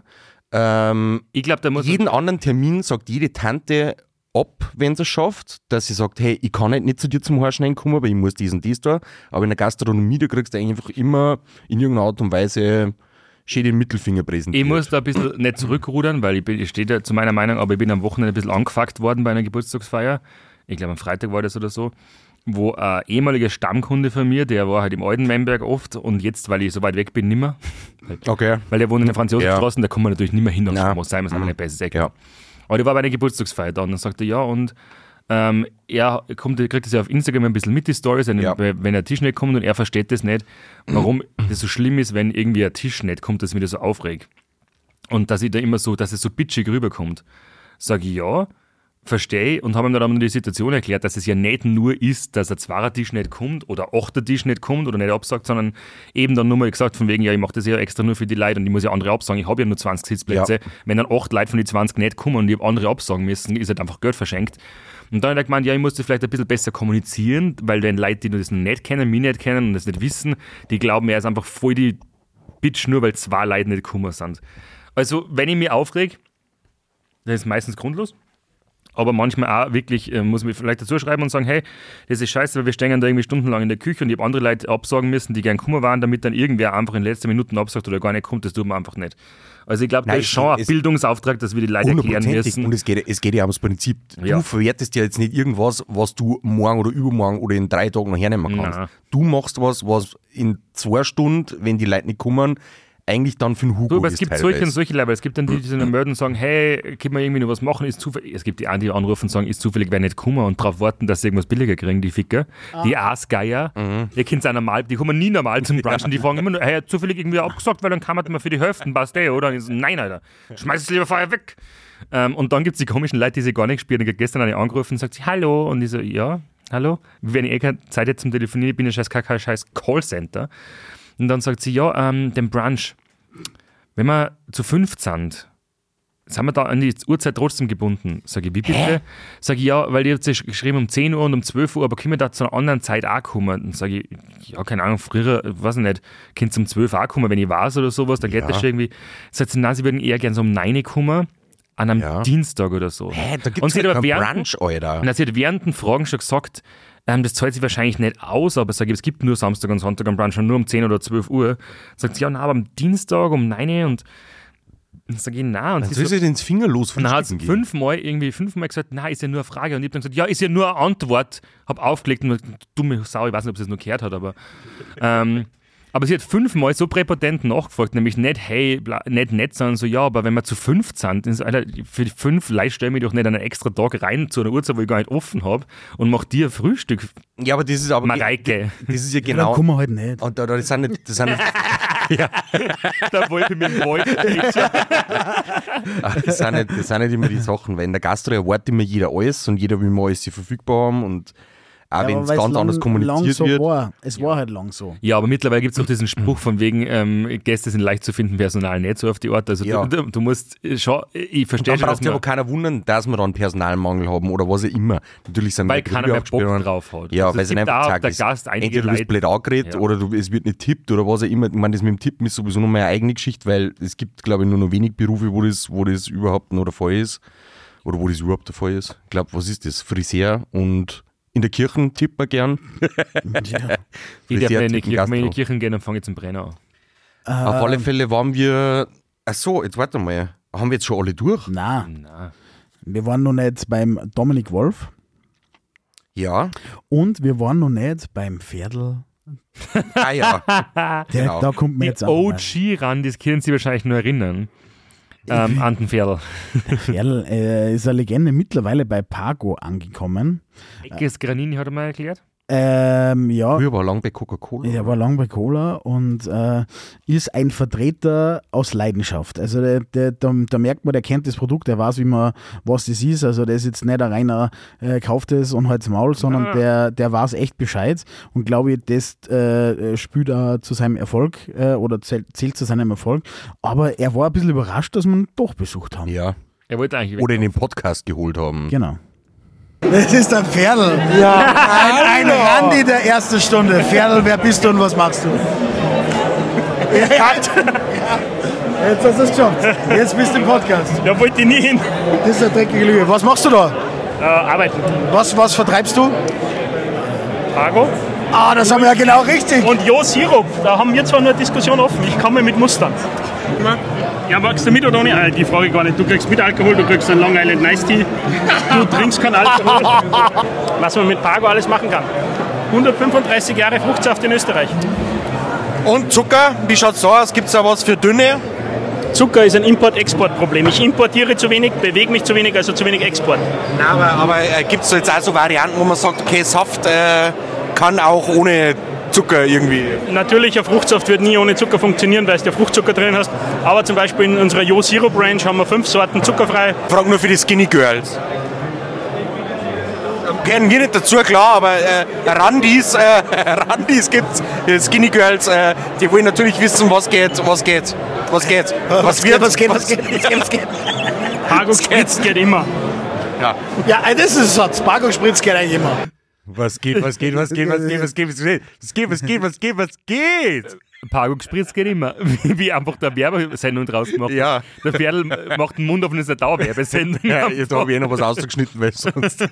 Ähm, Ich glaube, da muss jeden anderen Termin sagt jede Tante ab, wenn sie es schafft, dass sie sagt, hey, ich kann halt nicht zu dir zum Haarschneiden kommen, weil ich muss dies und dies da. Aber in der Gastronomie, da kriegst du eigentlich einfach immer in irgendeiner Art und Weise schön den Mittelfinger präsentiert. Ich muss da ein bisschen nicht zurückrudern, weil ich, bin, ich stehe da zu meiner Meinung, aber ich bin am Wochenende ein bisschen angefuckt worden bei einer Geburtstagsfeier. Ich glaube, am Freitag war das oder so, wo ein ehemaliger Stammkunde von mir, der war halt im alten Memberg oft und jetzt, weil ich so weit weg bin, nimmer. Okay. Weil der wohnt in der Französischstraße, da kommen wir natürlich nicht mehr hin, Nein. muss sein, wir sind aber nicht besser Säcke. Ja. Aber der war bei einer Geburtstagsfeier da und dann sagte er, ja, und ähm, er kommt, kriegt das ja auf Instagram ein bisschen mit, die Storys, wenn, Ja. wenn ein Tisch nicht kommt und er versteht das nicht, warum das so schlimm ist, wenn irgendwie ein Tisch nicht kommt, dass ich mich das so aufregt. Und dass ich da immer so, dass es so bitchig rüberkommt. Sag ich, ja, verstehe und habe ihm dann die Situation erklärt, dass es ja nicht nur ist, dass ein Zweiertisch nicht kommt oder ein Achtertisch nicht kommt oder nicht absagt, sondern eben dann nur mal gesagt von wegen, ja, ich mache das ja extra nur für die Leute und ich muss ja andere absagen, ich habe ja nur zwanzig Sitzplätze. Ja. Wenn dann acht Leute von den zwanzig nicht kommen und ich habe andere absagen müssen, ist halt einfach Geld verschenkt. Und dann hat er gemeint, ja, ich muss das vielleicht ein bisschen besser kommunizieren, weil den Leute, die das nicht kennen, mich nicht kennen und das nicht wissen, die glauben, er ist einfach voll die Bitch, nur weil zwei Leute nicht gekommen sind. Also, wenn ich mich aufreg, das ist meistens grundlos. Aber manchmal auch wirklich, äh, muss man vielleicht dazu schreiben und sagen, hey, das ist scheiße, weil wir stehen da irgendwie stundenlang in der Küche und ich habe andere Leute absagen müssen, die gern kommen waren, damit dann irgendwer einfach in den letzten Minuten absagt oder gar nicht kommt, das tut man einfach nicht. Also ich glaube, das Nein, ist schon ein es- Bildungsauftrag, dass wir die Leute erklären Hundertprozentig. müssen. Und es geht, es geht ja ums Prinzip. Ja. Du verwertest ja jetzt nicht irgendwas, was du morgen oder übermorgen oder in drei Tagen noch hernehmen kannst. Nein. Du machst was, was in zwei Stunden, wenn die Leute nicht kommen, eigentlich dann für den Hugo Du, aber es ist gibt teilweise. solche und solche Leute. Es gibt dann die, die sich melden und sagen, hey, können wir irgendwie noch was machen? Ist zufällig. Es gibt die einen, die anrufen und sagen, ist zufällig, wer nicht kommen und darauf warten, dass sie irgendwas billiger kriegen, die Ficker. Die Aasgeier. Mhm. Ihr kennt auch normal, die kommen nie normal zum Brunchen. Die fragen immer nur, hey, hat zufällig irgendwie abgesagt, weil dann kann man mal für die Hälften, passt eh, oder? Und ich so, nein, Alter, schmeiß es lieber vorher weg. Ähm, und dann gibt es die komischen Leute, die sie gar nicht spielen. Ich habe gestern eine angerufen und sagt sie, hallo. Und ich so, ja, hallo. Wenn ich eh keine Zeit hätte zum Telefonieren, ich bin ja scheiß kein scheiß Callcenter. Und dann sagt sie, ja, ähm, den Brunch. Wenn wir zu fünf sind, sind wir da an die Uhrzeit trotzdem gebunden? Sag ich, wie bitte? Sag ich, ja, weil ihr habt ja geschrieben um zehn Uhr und um zwölf Uhr, aber können wir da zu einer anderen Zeit auch kommen? Dann sage ich, ja, keine Ahnung, früher, weiß ich nicht, könnt ihr um zwölf Uhr auch kommen, wenn ich weiß oder sowas, dann geht Ja. das schon irgendwie. Sagt sie, nein, sie würden eher gerne so um neun Uhr kommen, an einem Ja. Dienstag oder so. Hä, da Und gibt's sie hat halt aber keinen während- Brunch, Alter. Und sie hat während den Fragen schon gesagt, ähm, das zahlt sich wahrscheinlich nicht aus, aber sag ich, es gibt nur Samstag und Sonntag am Brunch und nur um zehn oder zwölf Uhr. Sagt sie, ja, na, aber am Dienstag um neun Uhr und dann sag ich, na. Und Dann sie soll so, sie ins Finger los und dann hat sie frühstücken gehen. fünfmal irgendwie fünfmal gesagt, na, ist ja nur eine Frage. Und ich habe dann gesagt, ja, ist ja nur eine Antwort. Hab aufgelegt und gesagt, dumme Sau, ich weiß nicht, ob sie es noch gehört hat, aber ähm, aber sie hat fünfmal so präpotent nachgefragt, nämlich nicht, hey, bla, nicht nett, sondern so, ja, aber wenn wir zu fünf sind, dann ist, Alter, für die fünf Leute stelle ich mich doch nicht einen extra Tag rein zu einer Uhrzeit, wo ich gar nicht offen habe und mach dir ein Frühstück, Ja, aber das ist aber Mareike. das ist ja Dann genau. kommen wir halt nicht. Und da, da, das sind nicht, das sind nicht, Da wollte ich mit dem Wald. das sind nicht, das sind nicht immer die Sachen, weil in der Gastro erwartet immer jeder alles und jeder will mal alles verfügbar haben und auch Ja, wenn aber es weil's ganz lang- anders lang kommuniziert so wird. War. Es war halt lang so. Ja, aber mittlerweile gibt es auch diesen Spruch von wegen, ähm, Gäste sind leicht zu finden, Personal nicht so auf die Art. Also Ja. du, du, du musst schon, ich Und verstehe dann schon, dass braucht sich aber man, keiner wundern, dass wir dann Personalmangel haben oder was auch immer. Natürlich sind weil wir keiner mehr Bock Absperrungen. drauf hat. Ja, Also weil es sie gibt einfach auch zack, der ist- Gast einige entweder du bist Leute, blöd angeredet Ja. oder du, es wird nicht tippt oder was auch immer. Ich meine, das mit dem Tippen ist sowieso noch meine eigene Geschichte, weil es gibt, glaube ich, nur noch wenig Berufe, wo das, wo das überhaupt noch der Fall ist. Oder wo das überhaupt der Fall ist. Ich glaube, was ist das? Friseur und in der Kirche tippt man gern. Ja. ich darf Friseur, nicht in die Tippen, Kirche, wenn ich in die Gastro. Kirche gehe, dann fange ich zum Brenner an. Auf alle Fälle waren wir. Ach so, jetzt warte mal. Haben wir jetzt schon alle durch? Nein, Na, wir waren noch nicht beim Dominik Wolf Ja. und wir waren noch nicht beim Pferdl. Ah ja. Der, Genau. Da kommt mir die jetzt auch O mal. G ran, das können Sie wahrscheinlich nur erinnern. Ähm, an den Pferdl. Pferdl äh, ist eine Legende, mittlerweile bei Pago angekommen. Eckes Granini hat er mal erklärt. Ähm, ja. Früher war lang bei Coca-Cola. Er war lang bei Cola und äh, ist ein Vertreter aus Leidenschaft. Also der, der, da, da merkt man, der kennt das Produkt, der weiß, wie man, was das ist. Also der ist jetzt nicht ein reiner, äh, kauft es und halt's Maul, sondern Ah. der, der weiß echt Bescheid. Und glaube ich, das äh, spielt auch zu seinem Erfolg äh, oder zählt, zählt zu seinem Erfolg. Aber er war ein bisschen überrascht, dass wir ihn doch besucht haben. Ja. Er wollte eigentlich Oder in den Podcast geholt haben. Genau. Das ist der Pferdl. Ja. Ein, ein Randi der ersten Stunde. Pferdl, wer bist du und was machst du? Ja. Jetzt hast du es geschafft. Jetzt bist du im Podcast. Da wollte ich nie hin. Das ist eine dreckige Lüge. Was machst du da? Äh, arbeiten. Was, was vertreibst du? Cargo. Ah, das haben wir ja genau richtig. Und Jo Sirup, da haben wir zwar nur eine Diskussion offen. Ich komme mit Mustern. Ja, magst du mit oder ohne? Äh, die Frage gar nicht. Du kriegst mit Alkohol, du kriegst einen Long Island Nice Tea. Du trinkst keinen Alkohol. Was man mit Pago alles machen kann. hundertfünfunddreißig Jahre Fruchtsaft in Österreich. Und Zucker, wie schaut's da aus? Gibt's da was für Dünne? Zucker ist ein Import-Export-Problem. Ich importiere zu wenig, bewege mich zu wenig, also zu wenig Export. Nein, aber, aber äh, gibt's da jetzt auch so Varianten, wo man sagt, okay, Saft äh, kann auch ohne Zucker irgendwie. Natürlicher Fruchtsaft wird nie ohne Zucker funktionieren, weil du ja Fruchtzucker drin hast. Aber zum Beispiel in unserer Jo Sirup Range haben wir fünf Sorten zuckerfrei. Frag nur für die Skinny Girls. Gehören wir nicht dazu, klar, aber äh, Randis, äh, Randis gibt's, äh, Skinny Girls, äh, die wollen natürlich wissen, was geht, was geht, was geht, was wird, was geht, was geht, was geht, was geht. Pago Spritz geht immer. Ja. Ja, das ist ein Satz. Pago Spritz geht eigentlich immer. Was geht, was geht, was geht, was geht, was geht, was geht, was geht, was geht, was geht, was geht? Pago gespritzt geht immer. Wie, wie einfach der Werbesendung draus gemacht. Ja. Der Pferdl macht den Mund auf und ist eine Dauerwerbesendung. Ja, da habe ich eh noch was ausgeschnitten, weil sonst.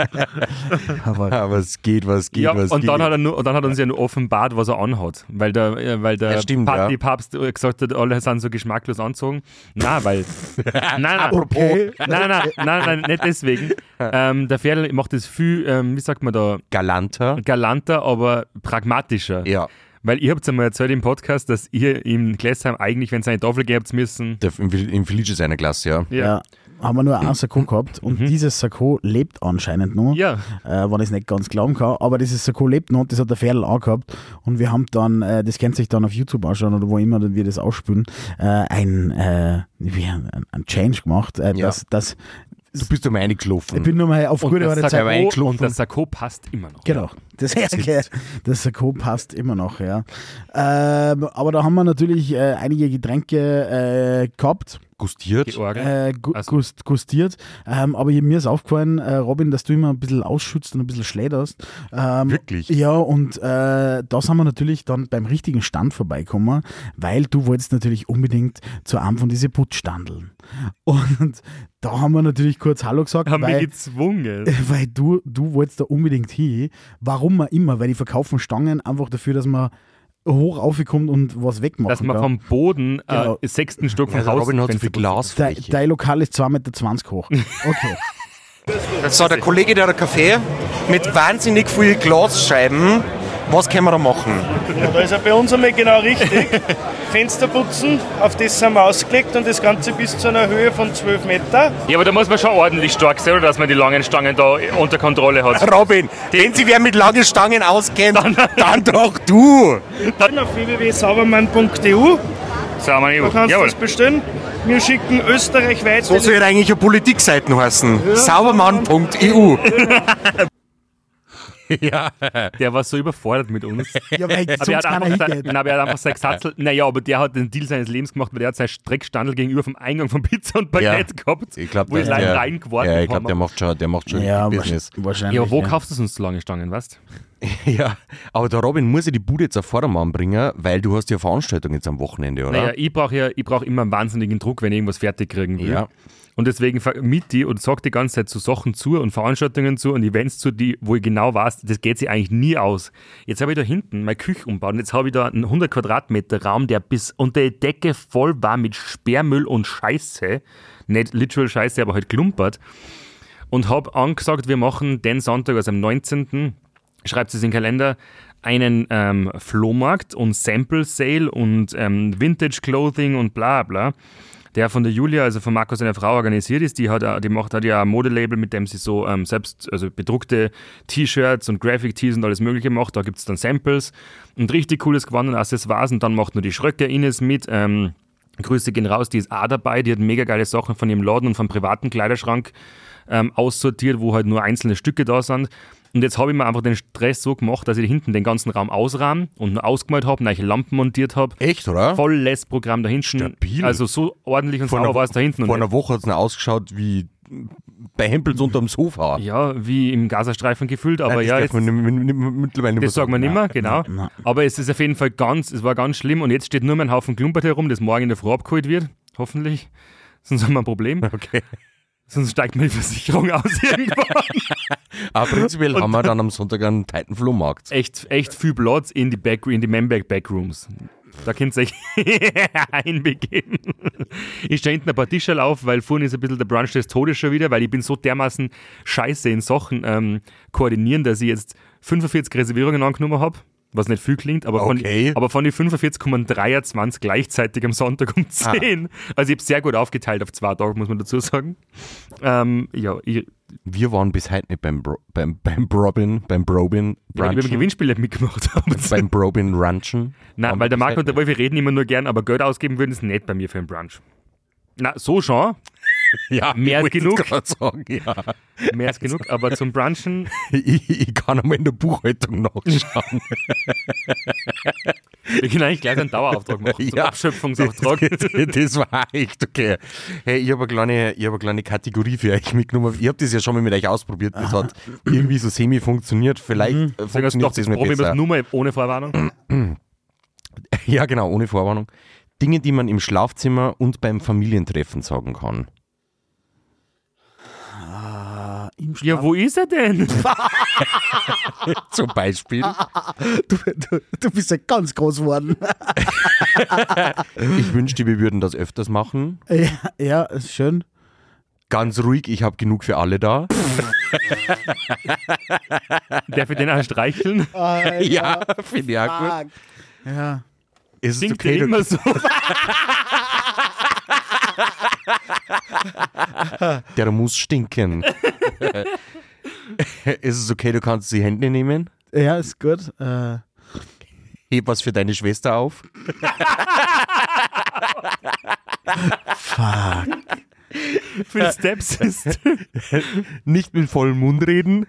Aber Aber es geht, was geht, Ja, was und geht. dann, hat er nur, und dann hat er uns ja nur offenbart, was er anhat. Weil der, äh, weil der Ja, stimmt, Partypapst gesagt hat, alle sind so geschmacklos angezogen. Nein, weil. nein, nein, Okay. nein, nein, nein, nein, nein, nicht deswegen. Ähm, der Pferdl macht das viel, ähm, wie sagt man da, Galanter. galanter, aber pragmatischer. Ja. Weil ihr habt einmal erzählt im Podcast, dass ihr im Gläsheim eigentlich, wenn es eine Tafel gehabt müssen. Der, im, Im Felice seiner Klasse, ja. ja. haben wir nur ein Sakko gehabt und Mhm. dieses Sakko lebt anscheinend noch, Ja. äh, wenn ich es nicht ganz glauben kann, aber dieses Sakko lebt noch, das hat der Pferdl auch gehabt und wir haben dann, äh, das könnt ihr sich dann auf YouTube anschauen oder wo immer wir das ausspülen, äh, ein, äh, wie, ein, ein Change gemacht, äh, Ja. dass, dass Du bist um reingelaufen. ich bin nur mal auf Und gute das Art Zeit. Sakko, und das Sakko passt immer noch. Genau, das, das Sakko passt immer noch, ja. Ähm, aber da haben wir natürlich äh, einige Getränke äh, gehabt. Gustiert. Georgelt. Äh, gu Also- gust gustiert. Ähm, aber mir ist aufgefallen, äh, Robin, dass du immer ein bisschen ausschützt und ein bisschen schläderst. Ähm, Wirklich? Ja, und äh, da sind wir natürlich dann beim richtigen Stand vorbeikommen, weil du wolltest natürlich unbedingt zu einem von diesen Putzstandeln. Und da haben wir natürlich kurz Hallo gesagt, Haben wir weil, gezwungen. weil du, du wolltest da unbedingt hin. Warum auch immer, weil die verkaufen Stangen einfach dafür, dass man hoch aufkommt und was wegmachen Dass man kann. vom Boden Genau. äh, sechsten Stock vom Also Haus. Robin hat so viel Fenster- Dein, Glasfläche. dein Lokal ist zwei Meter zwanzig hoch. Okay. So, der Kollege, der hat einen Kaffee mit wahnsinnig vielen Glasscheiben. Was können wir da machen? Ja, da ist er bei uns einmal genau richtig. Fenster putzen, auf das sind wir ausgelegt und das Ganze bis zu einer Höhe von zwölf Meter. Ja, aber da muss man schon ordentlich stark sein, oder dass man die langen Stangen da unter Kontrolle hat. Robin, wenn Sie wer mit langen Stangen auskennt, dann doch du. Dann auf w w w punkt saubermann punkt e u, Sagen wir da nicht. kannst du Jawohl. das bestellen. Wir schicken österreichweit. So soll eigentlich eine Politikseite heißen. saubermann punkt e u. Ja. Der war so überfordert mit uns. Ja, weil Aber er sonst hat keiner einfach, sein, hingeht. nein, aber er hat einfach sein Gesatzel. Naja, aber der hat den Deal seines Lebens gemacht, weil der hat seinen Streckstandel gegenüber vom Eingang von Pizza und Baguette gehabt, Ich glaube, wo ich leider reingeworfen ja, ich glaube, habe. der macht schon, der macht schon Ja, Business. wahrscheinlich. Ja, aber wo ja. kaufst du sonst so lange Stangen, weißt du? Ja, aber der Robin muss ja die Bude jetzt auf Vordermann bringen, weil du hast ja Veranstaltung jetzt am Wochenende, oder? Naja, ich brauche ja ich brauch immer einen wahnsinnigen Druck, wenn ich irgendwas fertig kriegen will. Ja. Und deswegen vermiete ich und sage die ganze Zeit so Sachen zu und Veranstaltungen zu und Events zu, die, wo ich genau weiß, das geht sich eigentlich nie aus. Jetzt habe ich da hinten meine Küche umgebaut und jetzt habe ich da einen hundert Quadratmeter Raum, der bis unter die Decke voll war mit Sperrmüll und Scheiße. Nicht literal Scheiße, aber halt klumpert. Und habe angesagt, wir machen den Sonntag, also am neunzehnten schreibt es in den Kalender, einen ähm, Flohmarkt und Sample Sale und ähm, Vintage Clothing und bla bla. der von der Julia, also von Marco seiner Frau, organisiert ist. Die hat, die macht hat ja ein Modelabel, mit dem sie so ähm, selbst, also bedruckte T-Shirts und Graphic-Tees und alles mögliche macht. Da gibt es dann Samples und richtig cooles Gewand und Accessoires. Und dann macht nur die Schröcker Ines mit. Ähm, Grüße gehen raus, die ist auch dabei. Die hat mega geile Sachen von ihrem Laden und vom privaten Kleiderschrank ähm, aussortiert, wo halt nur einzelne Stücke da sind. Und jetzt habe ich mir einfach den Stress so gemacht, dass ich hinten den ganzen Raum ausrahme und nur ausgemalt habe, neue Lampen montiert habe. Echt, oder? Volles Programm da hinten. Stabil. Also so ordentlich und sauber war es da hinten. Vor einer Woche hat es noch ausgeschaut wie bei Hempels unterm Sofa. Ja, wie im Gazastreifen gefüllt, aber Nein, ja, das jetzt, man mittlerweile das sagt man nicht mehr, genau. Nein, nein. Aber es ist auf jeden Fall ganz, es war ganz schlimm und jetzt steht nur mein Haufen Klumpert herum, das morgen in der Früh abgeholt wird, hoffentlich. Sonst haben wir ein Problem. Okay. Sonst steigt mir die Versicherung aus irgendwann. Aber prinzipiell haben wir dann am Sonntag einen Titan-Flohmarkt. Echt, echt viel Platz in die, Back, in die Manback-Backrooms. Da könnt ihr euch einbegeben. Ich stelle hinten ein paar Tischerl auf, weil vorhin ist ein bisschen der Brunch des Todes schon wieder, weil ich bin so dermaßen scheiße in Sachen ähm, koordinieren, dass ich jetzt fünfundvierzig Reservierungen angenommen habe. Was nicht viel klingt, aber von, Okay. aber von den fünfundvierzig kommen dreiundzwanzig gleichzeitig am Sonntag um zehn. Ah. Also ich habe sehr gut aufgeteilt auf zwei Tage, muss man dazu sagen. Ähm, ja, ich, Wir waren bis heute nicht beim, Bro, beim, beim Brobin, beim Brobin ja, weil ich beim Gewinnspiel nicht mitgemacht habe. beim Brobin Ranchen. Nein, weil der Marco und der Wolf reden immer nur gern, aber Geld ausgeben würden es nicht bei mir für einen Brunch. Na, so schon. Ja, mehr als genug. Sagen, ja. Mehr als genug, aber zum Brunchen. Ich, ich kann einmal in der Buchhaltung nachschauen. Wir können eigentlich gleich einen Dauerauftrag machen, zum Ja, Abschöpfungsauftrag. Das, das war echt okay. Hey, ich habe eine, kleine- ich hab eine kleine Kategorie für euch mitgenommen. Ich habe das ja schon mal mit euch ausprobiert. Das hat irgendwie so semi funktioniert. Vielleicht mhm. Deswegen hast du funktioniert doch es mir probieren wir besser. es nur mal ohne Vorwarnung. Ja, genau, ohne Vorwarnung. Dinge, die man im Schlafzimmer und beim Familientreffen sagen kann. Im Schlaf- Ja, wo ist er denn? Zum Beispiel. du, du, du bist ja ganz groß geworden. Ich wünschte, wir würden das öfters machen. ja, ja, ist schön. Ganz ruhig, ich habe genug für alle da. Darf ich den auch streicheln? Alter, Ja, finde ich auch gut. fuck. Ja. Ist es Singt okay, okay, du, immer so. der muss stinken. Ist es okay, du kannst die Hände nehmen? ja, ist gut. Äh, Heb was für deine Schwester auf. fuck. Für Steps ist. Nicht mit vollem Mund reden.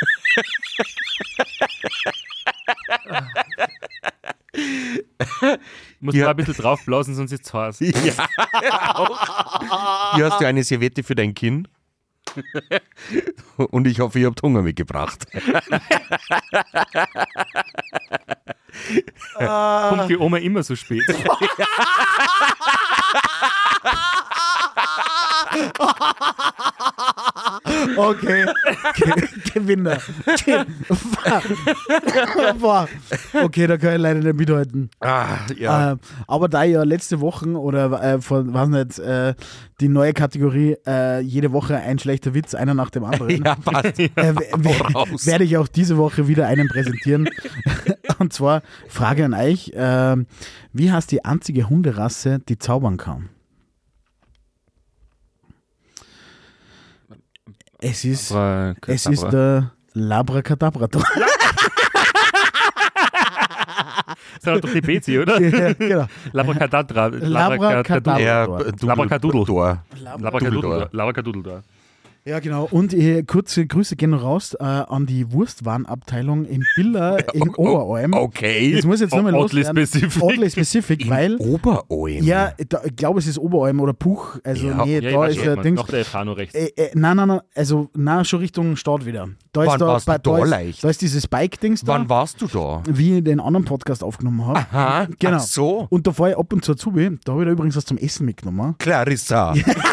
Muss Ja. mal ein bisschen draufblasen, sonst ist es heiß. Ja, auch. Hier hast du eine Serviette für dein Kinn. Und ich hoffe, ihr habt Hunger mitgebracht. Kommt die Oma immer so spät? Okay. Ge- Gewinner. Ge- Boah. Okay, da kann ich leider nicht mithalten. Ah, ja. Äh, aber da ja letzte Woche oder äh, von, weiß nicht, äh, die neue Kategorie, äh, jede Woche ein schlechter Witz, einer nach dem anderen, Ja, passt. äh, w- raus. werde ich auch diese Woche wieder einen präsentieren. Und zwar Frage an euch, äh, wie heißt die einzige Hunderasse, die zaubern kann? Es ist, es ist der Labracadabrador. Das ist doch die Bezi, oder? Ja, genau. Labracadabra. Labracadabra. Ja, Labracadudel. Dor. Labracadudel. Labracadudel. Ja, genau. Und äh, kurze Grüße gehen raus äh, an die Wurstwarenabteilung in Biller in Oberalm. Okay. Das muss jetzt nochmal Oddly loswerden. specific. Oddly specific, weil, Oberalm. ja, da, ich glaube, es ist Oberalm oder Puch. Also, Ja. nee, Ja, da ich ist weiß der nicht, Dings. noch der F H noch rechts. Äh, äh, nein, nein, nein, also, nein, schon Richtung Stadt wieder. Da ist, Wann da, warst du bei, da da, ist, leicht? da ist dieses Bike-Dings da, Wann warst du da? wie ich den anderen Podcast aufgenommen habe. Aha, Genau. ach so. Und da fahre ich ab und zu zu. Da habe ich da übrigens was zum Essen mitgenommen. Clarissa.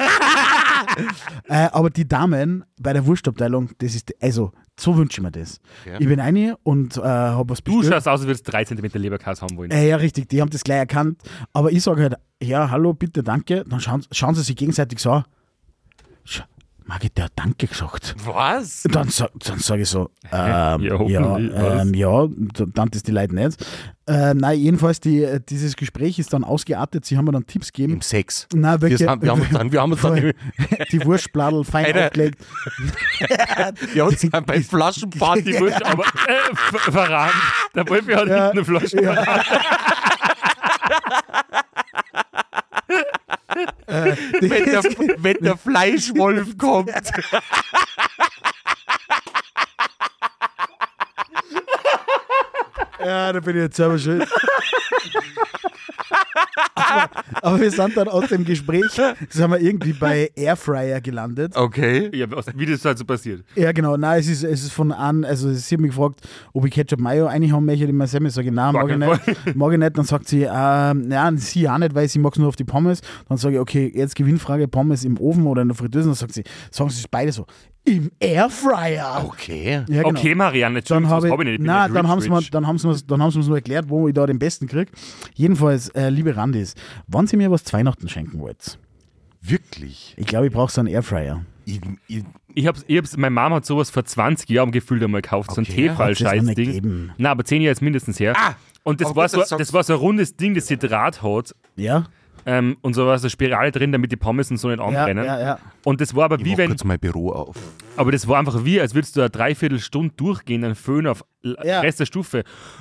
Äh, aber die Damen bei der Wurstabteilung, das ist, also, so wünsche ich mir das. Ja. Ich bin eine und äh, habe was Du bestellt. schaust aus, als würdest du drei Zentimeter Leberkäse haben wollen. Äh, ja, richtig, die haben das gleich erkannt. Aber ich sage halt, ja, hallo, bitte, danke. Dann schauen, schauen sie sich gegenseitig so an. Sch- Margit, der hat Danke gesagt. Was? Dann, sa- dann sage ich so, ähm, Ja, ja, hoffentlich, was? ähm, ja, dann ist die Leute nicht. Äh, nein, jedenfalls, die, dieses Gespräch ist dann ausgeartet, sie haben mir dann Tipps gegeben. Im Sex. Nein, Wir, wirklich, haben, wir haben uns dann, wir haben uns dann die Wurstbladel fein Alter. aufgelegt. wir haben uns dann bei Flaschenpfad die Wurst Aber äh, ver- verraten. Der Wolfi hat Ja. hinten eine Flasche. Ja. Äh, die- wenn, der, wenn der Fleischwolf kommt. Ja, da bin ich jetzt selber schön. aber, aber wir sind dann aus dem Gespräch, sind wir irgendwie bei Airfryer gelandet. Okay. Ja, aus- wie das halt so passiert. Ja, genau. Nein, es ist, es ist von an, also sie hat mich gefragt, ob ich Ketchup Mayo reinhauen möchte, die mal selber sage ich, nein, mag ich nicht. Mag ich nicht. Dann sagt sie, ähm, nein, sie auch nicht, weil sie mag es nur auf die Pommes. Dann sage ich, okay, jetzt Gewinnfrage, Pommes im Ofen oder in der Fritteuse. Dann sagt sie, sagen sie es beide so, im Airfryer. Okay. Ja, genau. Okay, Marianne, Dann Entschuldigung, habe das ich, hab ich nicht. Ich bin nein, nicht dann rich, haben sie mir, rich. dann haben sie mir, dann haben sie mir nur erklärt, wo ich da den besten kriege. Jedenfalls, äh, liebe Randis, wenn Sie mir was zu Weihnachten schenken wollt, Wirklich? ich glaube, ich brauche so einen Airfryer. Ich, ich, Ich hab's, ich hab's, meine Mama hat sowas vor zwanzig Jahren gefühlt einmal gekauft, so ein Okay, hat's das noch nicht Tefal-Scheiß-Ding. gegeben? Nein, aber zehn Jahre ist mindestens her. Ah, und das aber war, gut, so, dass du das sagst. war so ein rundes Ding, das hier Draht hat. Ja? Ähm, und so war so eine Spirale drin, damit die Pommes und so nicht Ja, anbrennen. ja, ja. Und das war aber ich wie mach wenn, kurz mein Büro auf. aber das war einfach wie, als würdest du eine Dreiviertelstunde durchgehen, einen Föhn auf l- Ja. Rest der Stufe.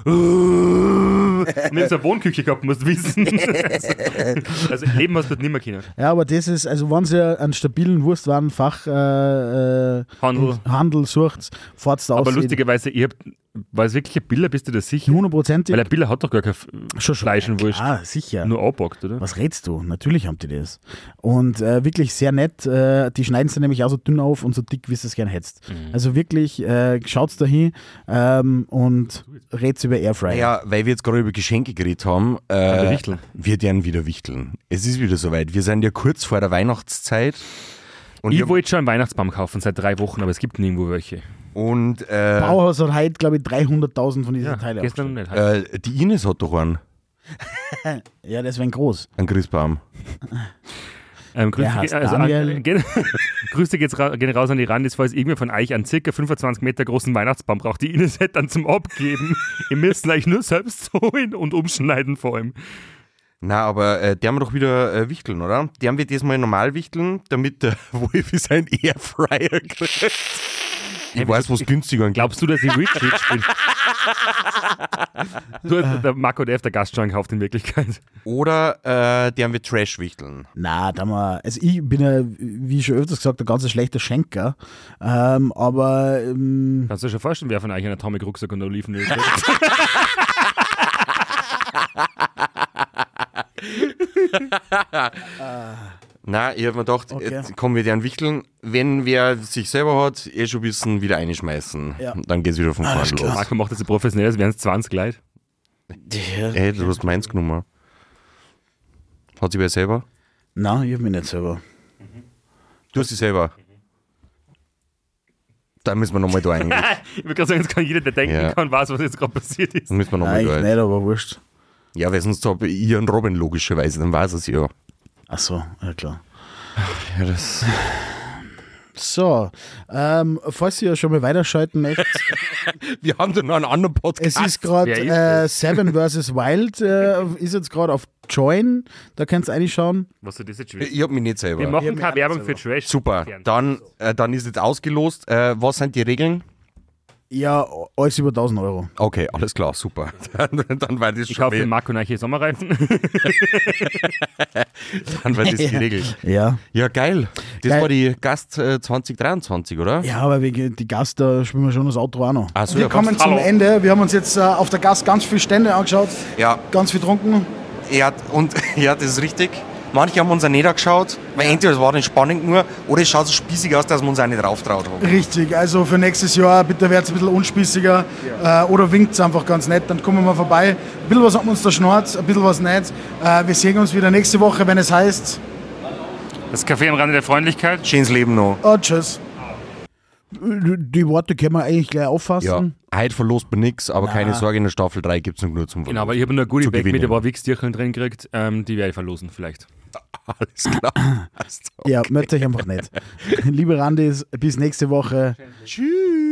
Und wir haben so eine Wohnküche gehabt, musst du wissen. Also Leben hast du dort nicht mehr können. Ja, aber das ist, also wenn ihr einen stabilen Wurstwarenfach äh, äh, Handel. Handel sucht, fahrt da Aber aus. lustigerweise, ich hab, war es wirklich ein Biller, bist du da sicher? hundertprozentig. Weil ein Biller hat doch gar kein F- Schon, schon. Fleisch und Wurst. Ah, sicher. Nur anpackt, oder? Was redst du? Natürlich haben die das. Und äh, wirklich sehr nett. Äh, die schneiden es nämlich auch so dünn auf und so dick, wie du es gerne hättest. Mhm. Also wirklich, äh, schaut's da hin ähm, und red's über Airfryer. Ja, weil wir jetzt gerade über Geschenke geredet haben, wir äh, wichteln. wir werden wieder wichteln. Es ist wieder soweit. Wir sind ja kurz vor der Weihnachtszeit. Und, Ich wir- wollte schon einen Weihnachtsbaum kaufen seit drei Wochen, aber es gibt nirgendwo welche. und äh, Bauhaus hat heute, glaube ich, dreihunderttausend von diesen Ja, Teilen gestern noch aufgestellt. nicht. äh, die Ines hat doch einen, Ja, das wäre groß. einen Christbaum. Ähm, Grüße, Der heißt ge- also Daniel. an, gen, Grüße geht's ra gehen raus an die Randis, falls irgendwer von euch einen circa fünfundzwanzig Meter großen Weihnachtsbaum braucht. Die Ines hätte dann zum Abgeben. Ihr müsst gleich nur selbst holen und umschneiden vor allem. Na, aber äh, der haben wir doch wieder äh, wichteln, oder? Der haben wir diesmal normal wichteln, damit der Wolfi seinen Airfryer kriegt. Ich weiß, was günstiger angeht. Glaubst du, dass ich rich rich bin? Du, der Marco D F, der Gast schon gekauft in Wirklichkeit. Oder äh, der haben wir Trash wichteln. Na, da mal, also ich bin ja, wie schon öfters gesagt, ein ganz schlechter Schenker. Ähm, aber ähm, Kannst du dir schon vorstellen, wer von euch einen Atomic-Rucksack und Olivenöl kriegt? Na, ich hab mir gedacht, Okay. jetzt kommen wir deren wichteln. Wenn wer sich selber hat, eh schon wissen, wieder einschmeißen. Ja. Dann geht's wieder von Alles vorne klar. los. Marco macht das so professionell, als wären es zwanzig Leute. Ey, du hast meins genommen. Hat sie wer selber? nein, ich hab mich nicht selber. Du hast sie selber. Da müssen wir nochmal da rein. Da Ich würde gerade sagen, jetzt kann jeder, der denken Ja. kann, weiß, was jetzt gerade passiert ist. müssen wir nochmal Nein, da ich rein. nicht, aber wurscht. Ja, weil sonst habe ich ihren Robin logischerweise, dann weiß er es ja. Ach so, ja klar. Ja, das. So, ähm, falls ihr schon mal weiterschalten möchtet, Wir haben da noch einen anderen Podcast. es ist gerade wer ist äh, das? Seven versus. Wild, äh, ist jetzt gerade auf Join, da könnt ihr reinschauen. Was ist das jetzt schwierig? Ich hab mich nicht selber. Wir Ich machen hab mich keine auch Werbung selber. für Trash. Super, dann, äh, dann ist jetzt ausgelost. Äh, was sind die Regeln? Ja, alles über tausend Euro. Okay, alles klar, super. Dann, dann war das Ich schon kaufe mehr- den Marco neue Sommerreifen. dann war das die Regel. Ja. Ja, geil. Das Geil. war die Gast äh, zwanzig dreiundzwanzig, oder? Ja, aber wegen die Gast, da spielen wir schon das Outro auch noch. Ach so, Wir ja, kommen passt. zum Hallo. Ende. Wir haben uns jetzt äh, auf der Gast ganz viele Stände angeschaut, Ja, ganz viel getrunken. Ja, und ja, das ist richtig. Manche haben uns auch nicht angeschaut, weil entweder es war nicht spannend nur, oder es schaut so spießig aus, dass wir uns auch nicht drauftraut haben. Richtig, also für nächstes Jahr bitte werdet es ein bisschen unspießiger äh, oder winkt es einfach ganz nett, dann kommen wir vorbei. Ein bisschen was hat uns da schnurrt, ein bisschen was nicht. Äh, wir sehen uns wieder nächste Woche, wenn es heißt, Das Café am Rande der Freundlichkeit. Schönes Leben noch. oh, tschüss. Die Worte können wir eigentlich gleich auffassen. Ja. heute verlost man nichts, aber Na. keine Sorge, in der Staffel drei gibt es noch nur zum Verlosen. Genau, aber ich habe nur ein Goodie Zu Bag mit gewinnen. ein paar Wichstierchen drin gekriegt, ähm, die werde ich verlosen vielleicht. Alles klar. Ja, meldet euch einfach nicht. Liebe Randis, bis nächste Woche. Tschüss.